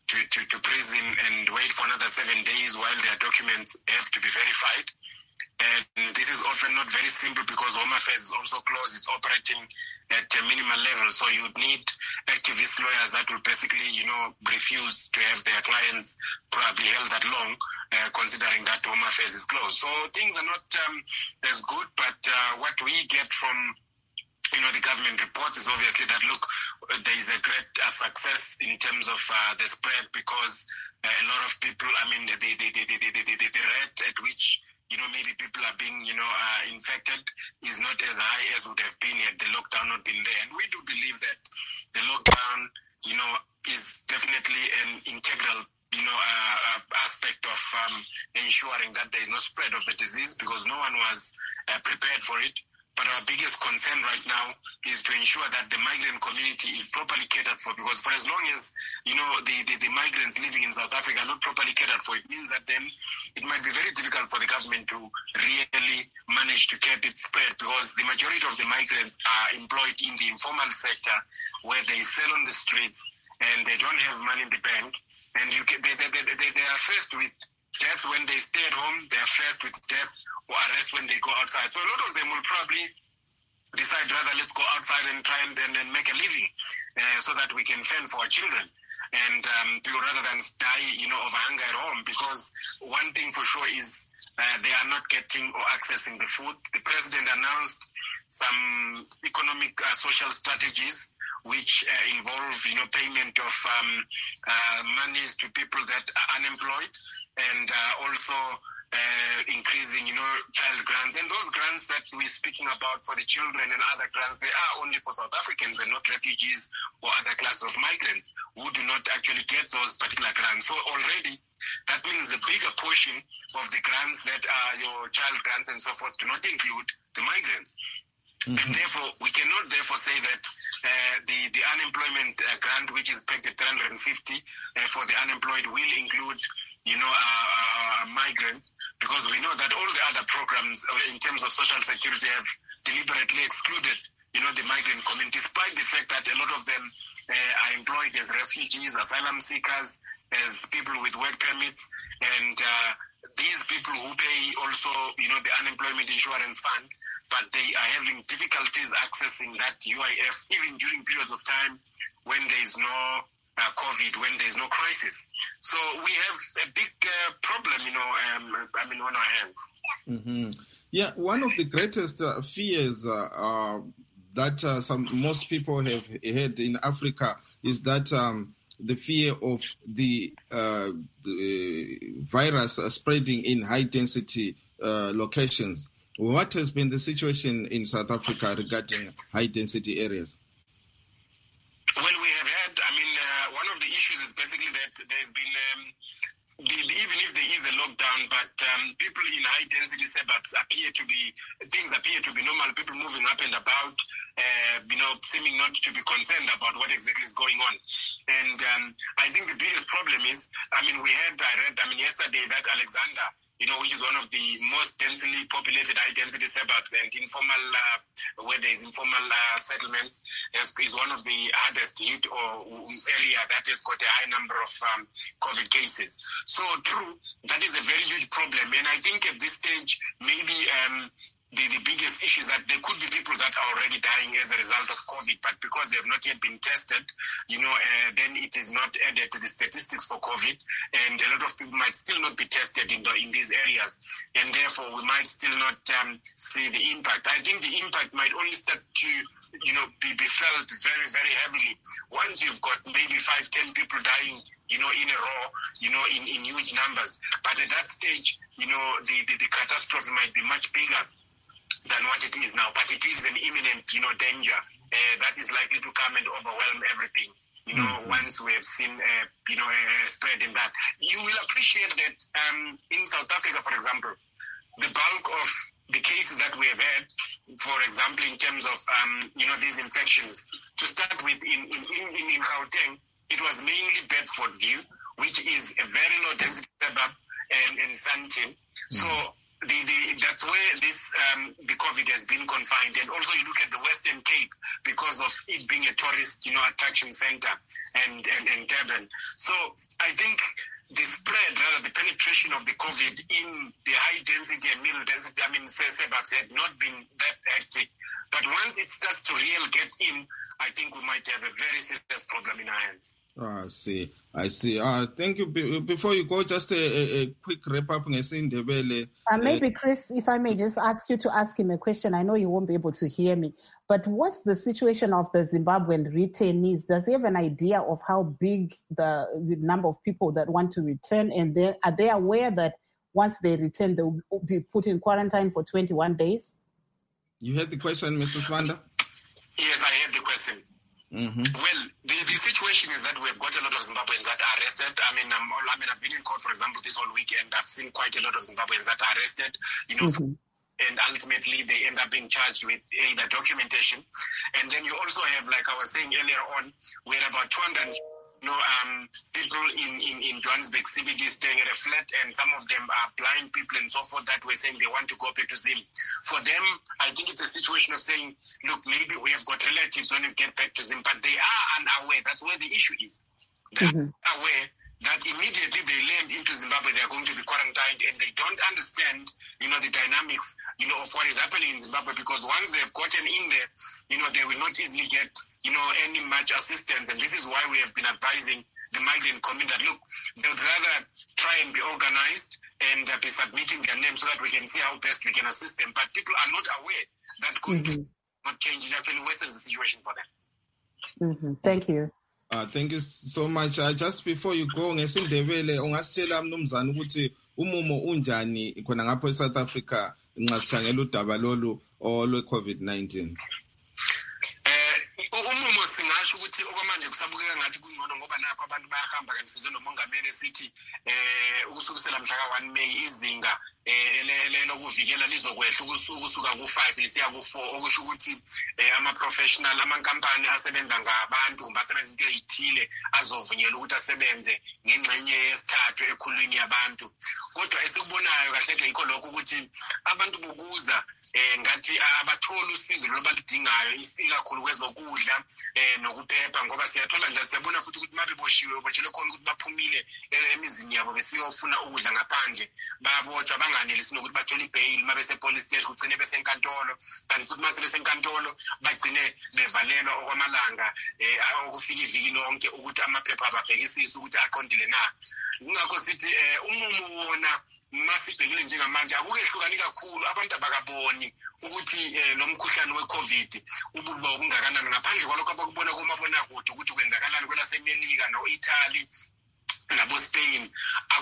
to prison and wait for another 7 days while their documents have to be verified. And this is often not very simple because Home Affairs is also closed. It's operating at a minimal level. So you would need activist lawyers that will basically, refuse to have their clients probably held that long, considering that Home Affairs is closed. So things are not as good, but what we get from the government reports is obviously that, look, there is a great success in terms of the spread because a lot of people, the rate at which maybe people are being, infected is not as high as would have been had the lockdown not been there. And we do believe that the lockdown, is definitely an integral, aspect of ensuring that there is no spread of the disease because no one was prepared for it. But our biggest concern right now is to ensure that the migrant community is properly catered for, because for as long as, the migrants living in South Africa are not properly catered for, it means that then it might be very difficult for the government to really manage to cap its spread because the majority of the migrants are employed in the informal sector where they sell on the streets and they don't have money in the bank. And they are faced with death when they stay at home, they are faced with death or arrest when they go outside. So a lot of them will probably decide rather let's go outside and try and make a living so that we can fend for our children. And rather than die, of hunger at home, because one thing for sure is they are not getting or accessing the food. The president announced some economic social strategies which involve, payment of monies to people that are unemployed and also increasing, child grants. And those grants that we're speaking about for the children and other grants, they are only for South Africans and not refugees or other classes of migrants who do not actually get those particular grants. So already that means the bigger portion of the grants that are your child grants and so forth do not include the migrants. Mm-hmm. And therefore, we cannot say that the unemployment grant, which is pegged at 350 for the unemployed, will include, migrants, because we know that all the other programs in terms of social security have deliberately excluded, the migrant community, despite the fact that a lot of them are employed as refugees, asylum seekers, as people with work permits, and these people who pay also, the unemployment insurance fund, but they are having difficulties accessing that UIF even during periods of time when there is no COVID, when there is no crisis. So we have a big problem, on our hands. Mm-hmm. Yeah, one of the greatest fears that most people have had in Africa is that the fear of the virus spreading in high-density locations. What has been the situation in South Africa regarding high-density areas? Well, we have had, one of the issues is basically that there's been, even if there is a lockdown, but people in high-density suburbs things appear to be normal, people moving up and about, seeming not to be concerned about what exactly is going on. And I think the biggest problem is, I read yesterday that Alexander, which is one of the most densely populated high-density suburbs and informal, where there is informal settlements, is one of the hardest hit or area that has got a high number of COVID cases. So true, that is a very huge problem. And I think at this stage, maybe the biggest issue is that there could be people that are already dying as a result of COVID, but because they have not yet been tested, then it is not added to the statistics for COVID, and a lot of people might still not be tested in these areas, and therefore we might still not see the impact. I think the impact might only start to be felt very, very heavily once you've got maybe 5-10 people dying, in a row, in huge numbers. But at that stage, the catastrophe might be much bigger than what it is now, but it is an imminent, danger that is likely to come and overwhelm everything. Once we have seen, a spread in that. You will appreciate that in South Africa, for example, the bulk of the cases that we have had, for example, in terms of, these infections, to start with, in Gauteng, it was mainly Bedford View, which is a very low density suburb, and Sandton. So that's where this the COVID has been confined. And also you look at the Western Cape because of it being a tourist, attraction center and Durban. So I think the spread, rather the penetration of the COVID in the high density and middle density, suburbs had not been that hectic. But once it starts to really get in, I think we might have a very serious problem in our hands. I see. Thank you. Before you go, just a quick wrap-up. Maybe, Chris, if I may just ask you to ask him a question. I know you won't be able to hear me, but what's the situation of the Zimbabwean returnees? Does he have an idea of how big the number of people that want to return? And then are they aware that once they return, they will be put in quarantine for 21 days? You heard the question, Mrs. Wanda? Yes, I heard the question. Mm-hmm. Well, the situation is that we've got a lot of Zimbabweans that are arrested. I've been in court, for example, this whole weekend. I've seen quite a lot of Zimbabweans that are arrested, Mm-hmm. and ultimately they end up being charged with either documentation. And then you also have, like I was saying earlier on, we're about 200 people in Johannesburg CBD staying at a flat, and some of them are blind people and so forth that were saying they want to go back to Zim. For them, I think it's a situation of saying, look, maybe we have got relatives when we get back to Zim, but they are unaware. That's where the issue is. They are aware that immediately they land into Zimbabwe, they are going to be quarantined, and they don't understand, the dynamics, of what is happening in Zimbabwe, because once they've gotten in there, they will not easily get, any much assistance. And this is why we have been advising the migrant community that, look, they would rather try and be organized and be submitting their names so that we can see how best we can assist them. But people are not aware that going to not change. It actually worsens the situation for them. Mm-hmm. Thank you. Thank you so much. Just before you go, ngesindebele ungasitshela mnumzana ukuthi umumo unjani khona ngapho eSouth Africa nxasikhangela udaba lolu olwe COVID-19. Umumo singasho ukuthi okwamanje kusabukeka ngathi kungcono ngoba nakho abantu bayahamba kanti size nomongameli esithi ukusukisela mhla ka-1 May izinga lokuvikela lizokwehla ukusuka ku-5 lisiya ku-4, okusho ukuthi ama-professional, amankampani asebenza ngabantu basebenza into eyithile azovunyelwa ukuthi asebenze ngengxenye yesithathu ekhulwini yabantu. Kodwa esikubonayo kahle yikho lokho ukuthi abantu bokuza ngathi abathola usizo lobalidingayo isikakhulu kwezokudla nokuphepha, ngoba siyathola nje siyabona futhi ukuthi mabeboshiwe botshelwe khona ukuthi baphumile emizini yabo besiyofuna ukudla ngaphandle, bayabotshwa banganelisi nokuthi bathole ibail mabese police station kugcine besenkantolo, kanti futhi mase besenkantolo bagcine bevalelwa okwamalanga okufika iviki lonke ukuthi amaphepha ababhekisise ukuthi aqondile na. Ngakho sithi umumo wona masibhekile njengamanje akukehlukani kakhulu, abantu abakaboni ukuthi lo mkhuhlane we-COVID ububa obungakanani ngaphandle kwalokho abakubona kumabonakude ukuthi kwenzakalani kwelasemelika no-Italy nabo-Spain.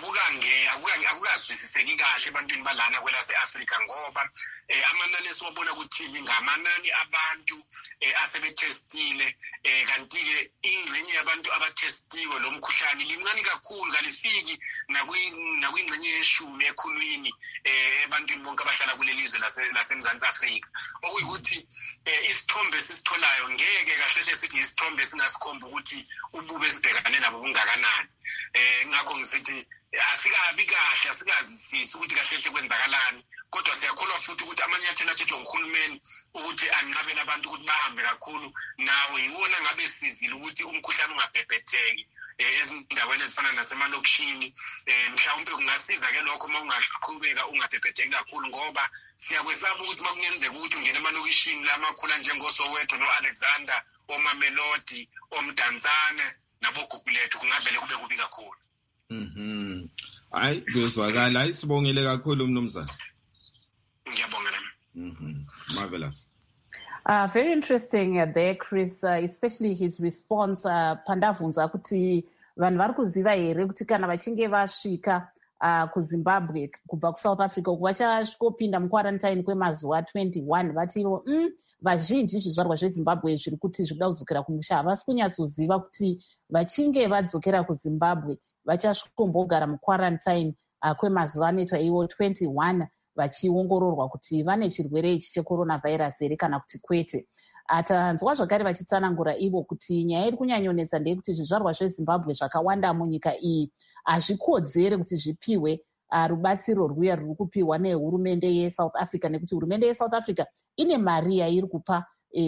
Akukazwisiseki kahle ebantwini balana kwelase-Afrika ngoba amanani esiwabona ku-TV ngamanani abantu asebethestile, kanti-ke ingxenye yabantu abathestiwe lo mkhuhlane lincane kakhulu, kalifiki nakwingxenye yeshumi ekhulwini ebantwini bonke abahlala kuleli lizwe laseMzantsi Afrika. Okuyikuthi isithombe esisitholayo ngeke kahle sithi isithombe singasikhomba ukuthi ubube esibhekane nabo bungakanani. Ngakho ngisithi asikabi kahle, asikazisisi ukuthi kahle kwenzakalani, kodwa siyakholwa futhi ukuthi amanyathelo athethwe nguhulumeni ukuthi anqabele abantu ukuthi bahambe kakhulu nawo yiwona ngabe sizile ukuthi umkhuhlane ungabhebhetheki ezindaweni ezifana nasemalokishini. Mhlawumbe kungasiza-ke lokho uma ungaqhubeka ungabhebhetheki kakhulu, ngoba siyakwesaba ukuthi uma kungenzeka ukuthi ungene emalokishini lamakhula njengoSoweto no-Alexander, oMamelodi, oMdantsane naboGugulethu kungavele kube kubi kakhulu. Hayi kuzwakala, ayisibongile kakhulu mnumzana. Ngiyabonga nami. Marvelous. Very interesting there, Chris, especially his response. Pandavunza kuti vanhu vari kuziva here kuti kana vachinge vasvika kuZimbabwe kubva kuSouth Africa vachasvikopinda muquarantine kwemazuva 21 vativo vazhinji zvizvarwa zveZimbabwe zviri kuti zviri kuda kudzokera kumusha havasi kunyatsoziva kuti vachinge vadzokera kuZimbabwe vachasvikombogara muquarantine kwemazuva anoitwa iwo 21 vachiongororwa kuti vane chirwere ichi checoronavirus here kana kuti kwete. Tanzwa zvakare vachitsanangura ivo kuti nyaya iri kunyanyonetsa ndeyekuti zvizvarwa zveZimbabwe zvakawanda munyika iyi hazvikodzere kuti zvipiwe rubatsiro rwuya rwuri kupiwa nehurumende yeSouth Africa, nekuti hurumende yeSouth Africa ine mari yairi kupa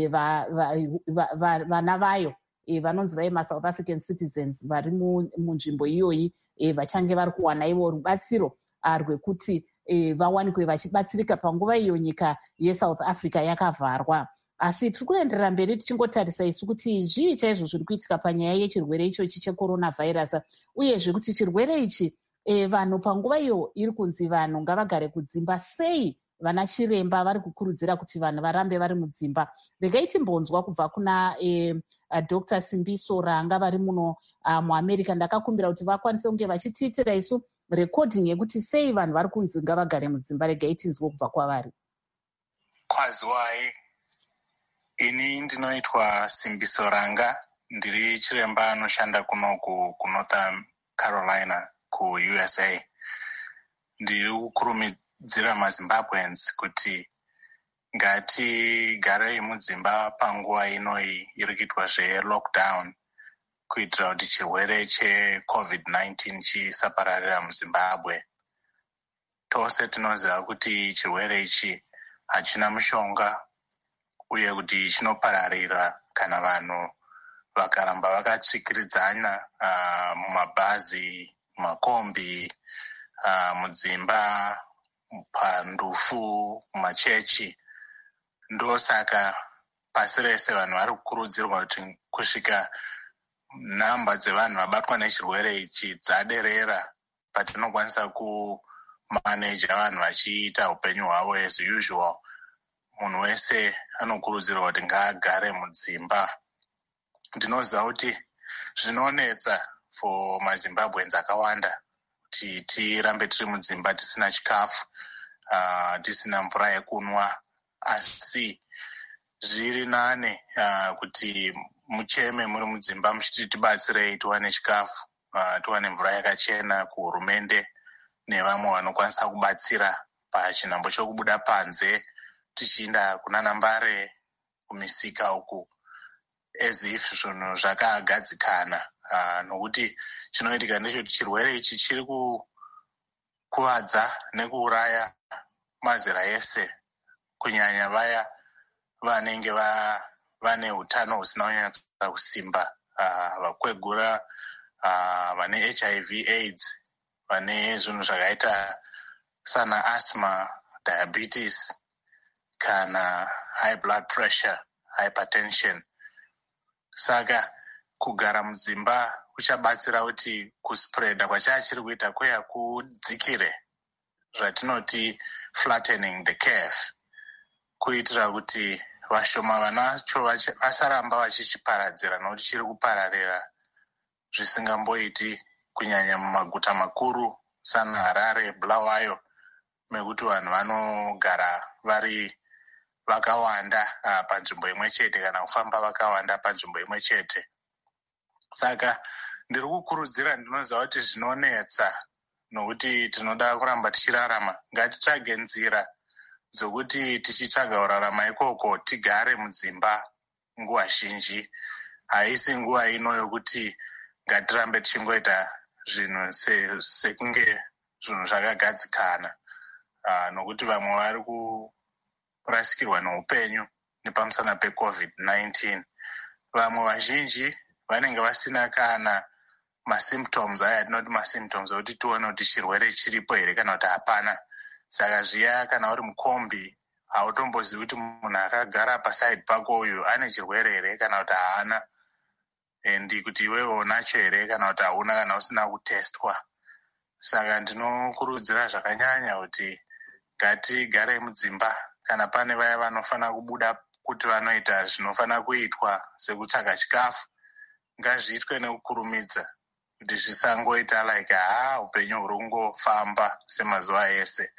vana vayo vanonzi maSouth African citizens vari munzvimbo iyoyi, vachange vari kuwana ivo rubatsiro rwekuti vawanikwe vachibatsirika panguva iyo nyika yeSouth Africa yakavharwa. Asi tiri kuenderera mberi tichingotarisa isu kuti zvii chaizvo zviri kuitika panyaya yechirwere ichochi cheCoronavirus, uyezve kuti chirwere ichi vanhu panguva iyo iri kunzi vanhu ngavagare kudzimba, sei vana chiremba vari kukurudzira kuti vanhu varambe vari mudzimba. Regai timbonzwa kubva kuna Dr. Simbiso Ranga vari muno muAmerica. Ndakakumbira kuti vakwanise kunge vachitiitira isu recording yekuti sei vanhu vari kunzi ngavagare mudzimba. Regai tinzwe kubva kwavari. Kwaziwai, ini ndinoitwa Simbiso Ranga, ndiri chiremba anoshanda kunoku kuNorth Carolina kuUSA. Ndiri kukurumidzira maZimbabweans kuti ngatigarei mudzimba panguva inoyi iri kuitwa zvelockdown, kuitira kuti chirwere cheCovid-19 chisapararira muZimbabwe. Tose tinoziva kuti chirwere ichi hachina mushonga, uye kuti chinopararira kana vanhu vakaramba vakatsvikiridzana mumabhazi, mumakombi, mudzimba, pandufu, mumachechi. Ndosaka pasi rese vanhu vari kukurudzirwa kuti kusvika nhamba dzevanhu vabatwa nechirwere ichi dzaderera, patinokwanisa kumaneja vanhu vachiita upenyu hwavo as usual, munhu wese anokurudzirwa kuti ngaagare mudzimba. Ndinoziva kuti zvinonetsa for maZimbabweans akawanda kuti tirambe tiri mudzimba tisina chikafu, tisina mvura yekunwa, asi zviri nane kuti mucheme muri mudzimba muchiti tibatsirei tiwane chikafu, tiwane mvura yakachena kuhurumende nevamwe vanokwanisa kubatsira pachinhambo chokubuda panze tichienda kunana Mbare, kumisika uku, as if zvinhu zvakagadzikana, nokuti chinoitika ndechekuti chirwere ichi chiri kukuvadza nekuuraya mazera ese, kunyanya vaya vanenge vane hutano husina kunyatsa kusimba, vakwegura, vane HIV AIDS, vane zvinhu zvakaita sana asthma, diabetes, kana high blood pressure, hypertension. Saka kugara mudzimba kuchabatsira kuti kuspreada kwachachiri kuita kuya kudzikire, zvatinoti flattening the curve, kuitira kuti vashoma vanacho vasaramba vachichiparadzira, nokuti chiri kupararira zvisingamboiti, kunyanya mumaguta makuru sana Harare, Bulawayo, mekuti vanhu vanogara vari vakawanda panzvimbo imwe chete, kana kufamba vakawanda panzvimbo imwe chete. Saka ndiri kukurudzira, ndinoziva kuti zvinonetsa, nokuti tinoda kuramba tichirarama. Ngatitsvage nzira dzokuti tichitsvaga kurarama ikoko tigare mudzimba nguva zhinji. Haisi nguva ino yokuti ngatirambe tichingoita zvinhu sekunge zvinhu zvakagadzikana, nokuti vamwe vari kurasikirwa neupenyu nepamusana peCovid-19. Vamwe vazhinji vanenge vasina kana masymptoms aya atinoti masymptoms okuti tione kuti chirwere chiripo here kana kuti hapana. Saka zviya kana uri mukombi hautombozivi kuti munhu akagara pasaidi pako uyu ane chirwere here kana kuti haana, endi kuti iwewe unacho here kana kuti hauna kana usina kutestwa. Saka ndinokurudzira zvakanyanya kuti ngatigare mudzimba. Kana pane vaya vanofana kubuda kuti vanoita zvinofana kuitwa sekutsvaga chikafu, ngazviitwe nekukurumidza, kuti zvisangoita like upenyu huri kungofamba semazuva ese.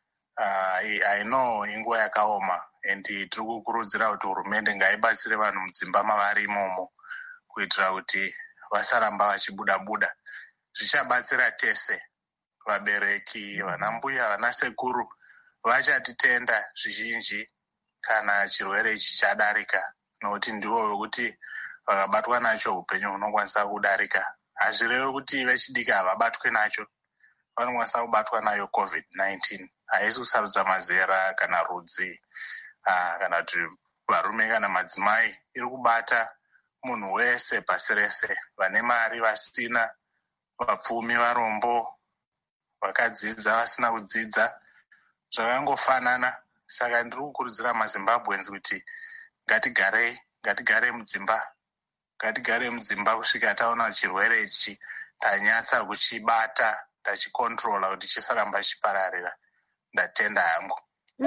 I know inguva yakaoma, and tiri kukurudzira kuti hurumende ngaibatsire vanhu mudzimba mavari imomo, kuitira kuti vasaramba vachibuda-buda. Zvichabatsira tese, vabereki, vanambuya, vanasekuru, vachatitenda zvizhinji kana chirwere ichi chadarika, nokuti ndivo vekuti vakabatwa nacho upenyu hunokwanisa kudarika. Hazvirevi kuti vechidiki havabatwe nacho, vanokwanisa kubatwa nayo COVID-19. Haisi kusarudza mazera kana rudzi kana kuti varume kana madzimai. Iri kubata munhu wese pasi rese, vane mari, vasina, vapfumi, varombo, vakadzidza, vasina kudzidza, zvakangofanana. Saka ndiri kukurudzira maZimbabweans kuti ngatigare mudzimba kusvika taona chirwere ichi tanyatsa kuchibata, tachikontrola kuti chisaramba chipararira. Ndatenda hangu.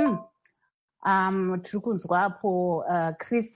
Tiri kunzwapo Chris.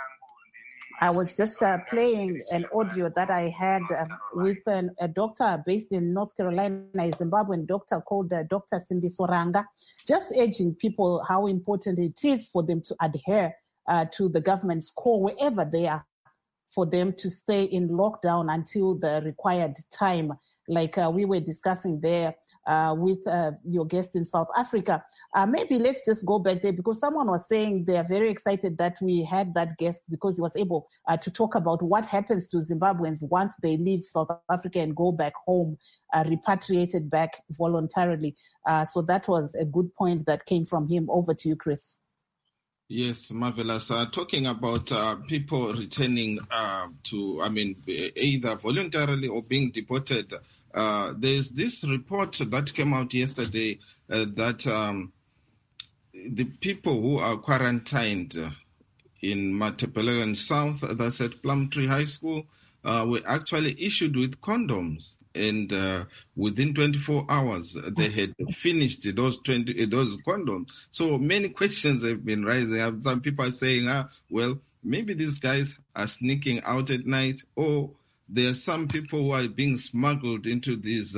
I was just playing an audio that I had with a doctor based in North Carolina, a Zimbabwean doctor called Dr. Simbiso Ranga, just urging people how important it is for them to adhere to the government's call wherever they are, for them to stay in lockdown until the required time, like we were discussing there with your guest in South Africa. Maybe let's just go back there, because someone was saying they are very excited that we had that guest because he was able to talk about what happens to Zimbabweans once they leave South Africa and go back home, repatriated back voluntarily. So that was a good point that came from him. Over to you, Chris. Yes, marvelous. Talking about people returning either voluntarily or being deported, there's this report that came out yesterday that the people who are quarantined in Matabeleland South, that's at Plumtree High School, were actually issued with condoms. And within 24 hours, they had finished those condoms. So many questions have been rising up. Some people are saying, well, maybe these guys are sneaking out at night, or there are some people who are being smuggled into these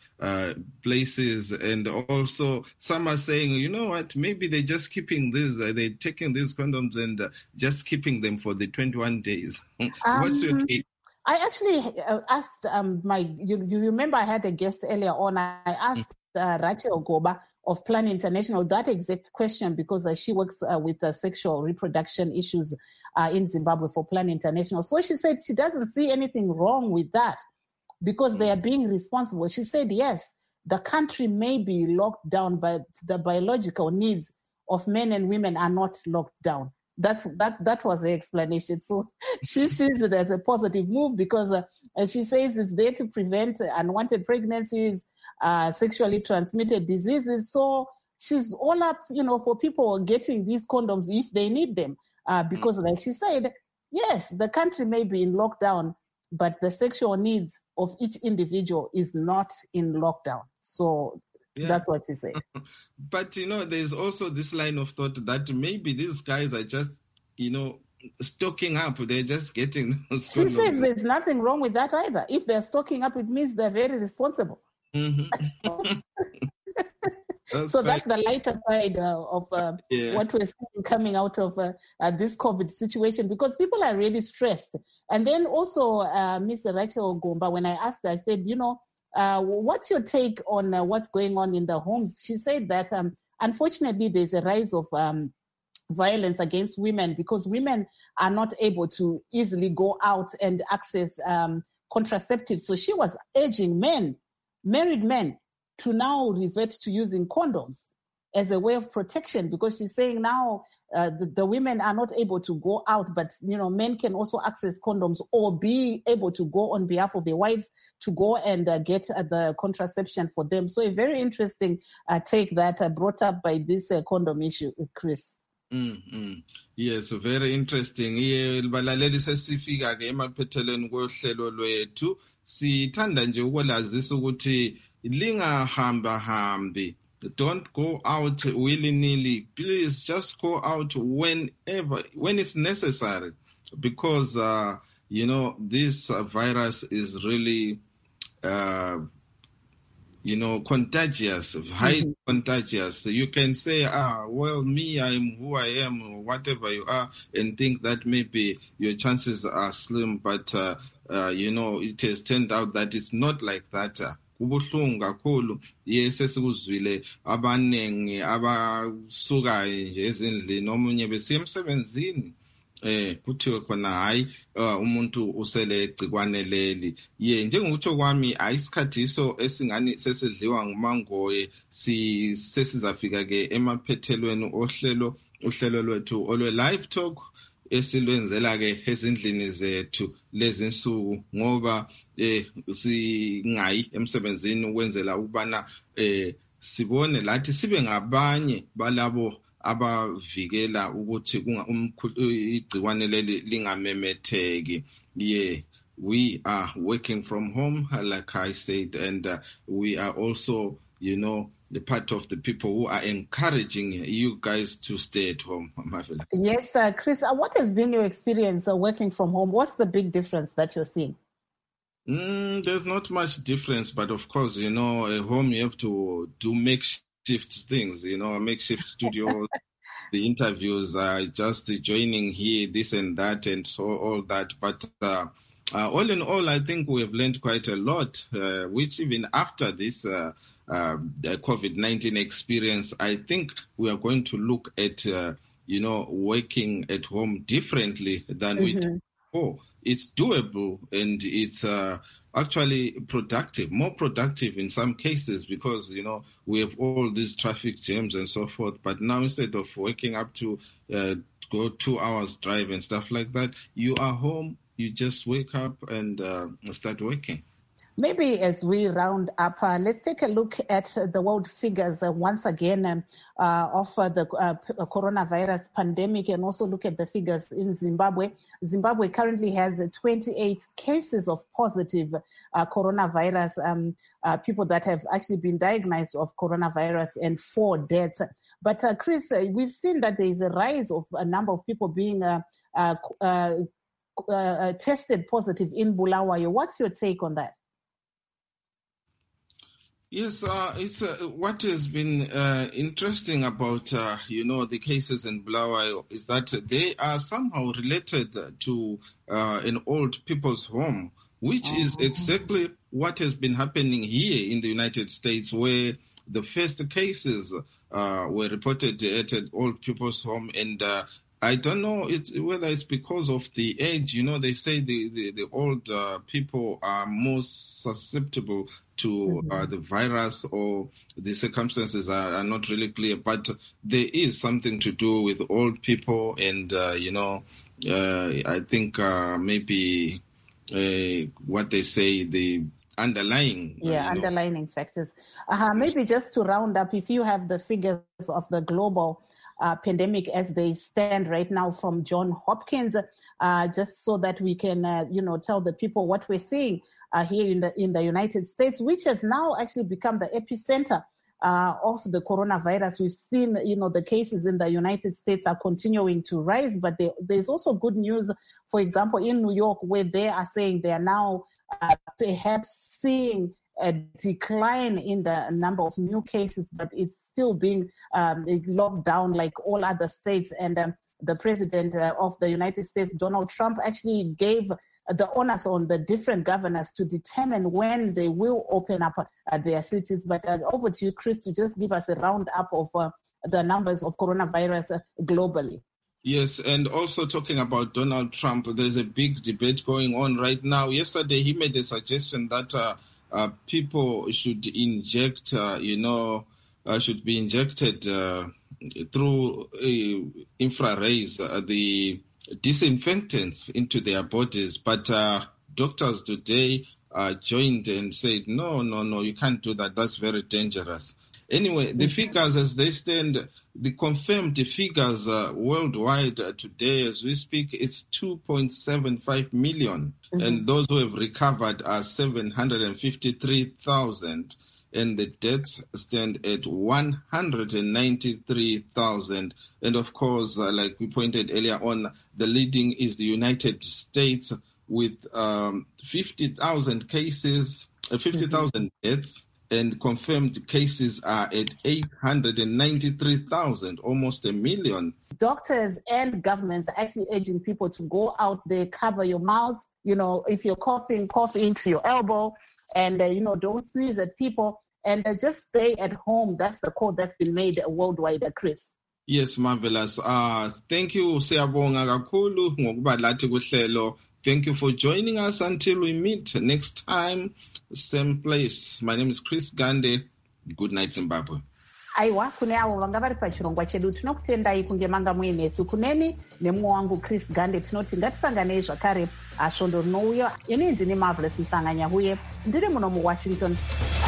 places. And also some are saying, you know what, maybe they're just keeping these, they're taking these condoms and just keeping them for the 21 days. What's your take? I actually asked you remember I had a guest earlier on. I asked Rachel Goba of Plan International that exact question, because she works with sexual reproduction issues in Zimbabwe for Plan International. So she said she doesn't see anything wrong with that because they are being responsible. She said, yes, the country may be locked down, but the biological needs of men and women are not locked down. That was the explanation. So she sees it as a positive move because she says it's there to prevent unwanted pregnancies, sexually transmitted diseases. So she's all up, for people getting these condoms if they need them. Because like she said, yes, the country may be in lockdown, but the sexual needs of each individual is not in lockdown. So that's what she said. But, there's also this line of thought that maybe these guys are just, stocking up. They're just getting those She says there's nothing wrong with that either. If they're stocking up, it means they're very responsible. Mm-hmm. That's the lighter side of what we're seeing coming out of this COVID situation, because people are really stressed. And then also, Ms. Rachel Gomba, when I asked her, I said, what's your take on what's going on in the homes? She said that, unfortunately, there's a rise of violence against women because women are not able to easily go out and access contraceptives. So she was urging married men, to now revert to using condoms as a way of protection, because she's saying now the women are not able to go out, but men can also access condoms or be able to go on behalf of their wives to go and get the contraception for them. So a very interesting take that brought up by this condom issue, Chris. Mm-hmm. Yes, very interesting. Balaleli sesifika ke emaphethelweni kohlelo lwethu sithanda nje ukwazisa ukuthi lingahambi. Don't go out willy-nilly. Please just go out when it's necessary, because this virus is really contagious, highly contagious. You can say, well, me, I'm who I am, or whatever you are, and think that maybe your chances are slim, but it has turned out that it's not like that. Kubuhlungu kakhulu yesesikuzwile abanengi abasuka nje ezindlini omunye besiya emsebenzini kuthiwe khona hayi umuntu usele igcikwane leli njengokutsho kwami ayisikhathiso esingani sesidliwa ngumangoye sesizafika ke emaphethelweni uhlelo lwethu olwe live talk esilwenzela ke ezindlini zethu lezi nsuku ngoba singayi emsebenzini ukwenzela ukubana sibone lathi sibe ngabanye balabo abavikela ukuthi igcikwane leli lingamemetheki. We are working from home, like I said, and we are also, the part of the people who are encouraging you guys to stay at home. Yes, Chris, what has been your experience working from home? What's the big difference that you're seeing? There's not much difference, but of course, at home you have to do makeshift things, makeshift studios. The interviews are just joining here, this and that, and so all that. But all in all, I think we have learned quite a lot, which even after this COVID-19 experience, I think we are going to look at, working at home differently than we did before. It's doable and it's actually productive, more productive in some cases because, we have all these traffic jams and so forth. But now instead of waking up to go 2 hours drive and stuff like that, you are home, you just wake up and start working. Maybe as we round up, let's take a look at the world figures once again of the coronavirus pandemic and also look at the figures in Zimbabwe. Zimbabwe currently has 28 cases of positive coronavirus, people that have actually been diagnosed of coronavirus and 4 deaths. But Chris, we've seen that there is a rise of a number of people being tested positive in Bulawayo. What's your take on that? Yes, it's what has been interesting about the cases in Bulawayo is that they are somehow related to an old people's home, which is exactly what has been happening here in the United States, where the first cases were reported at an old people's home, and I don't know whether it's because of the age. They say the old people are most susceptible to the virus, or the circumstances are not really clear. But there is something to do with old people, and I think maybe what they say, the underlying underlying factors. Maybe just to round up, if you have the figures of the global pandemic as they stand right now from Johns Hopkins, just so that we can, tell the people what we're seeing here in the United States, which has now actually become the epicenter of the coronavirus. We've seen, the cases in the United States are continuing to rise, but there's also good news, for example, in New York, where they are saying they are now perhaps seeing a decline in the number of new cases, but it's still being locked down like all other states. And the president of the United States, Donald Trump, actually gave the onus on the different governors to determine when they will open up their cities. But over to you, Chris, to just give us a roundup of the numbers of coronavirus globally. Yes, and also talking about Donald Trump, there's a big debate going on right now. Yesterday, he made a suggestion that people should inject, should be injected through infrarays, the disinfectants into their bodies. But doctors today joined and said, no, you can't do that. That's very dangerous. Anyway, the figures as they stand, the confirmed figures worldwide today as we speak, it's 2.75 million. And those who have recovered are 753,000. And the deaths stand at 193,000. And of course, like we pointed earlier on, the leading is the United States with 50,000 cases, 50,000 deaths. And confirmed cases are at 893,000, almost 1 million. Doctors and governments are actually urging people to go out there, cover your mouth. If you're coughing, cough into your elbow, and, don't sneeze at people, and just stay at home. That's the call that's been made worldwide, Chris. Yes, marvelous. Thank you, siyabonga kakhulu ngokuba lathi kuhlelo. Thank you for joining us until we meet next time, same place. My name is Chris Gande. Good night, Zimbabwe. Aiwa, kune avo vanga vari pachirongwa chedu tinokutendai kunge manga muinesu. Kuneni nemumwe wangu Chris Gande tinoti ngatisanganei zvakare svondo rinouya. Ini ndini Marvelous Mhlanganya huye ndiri muno muWashington.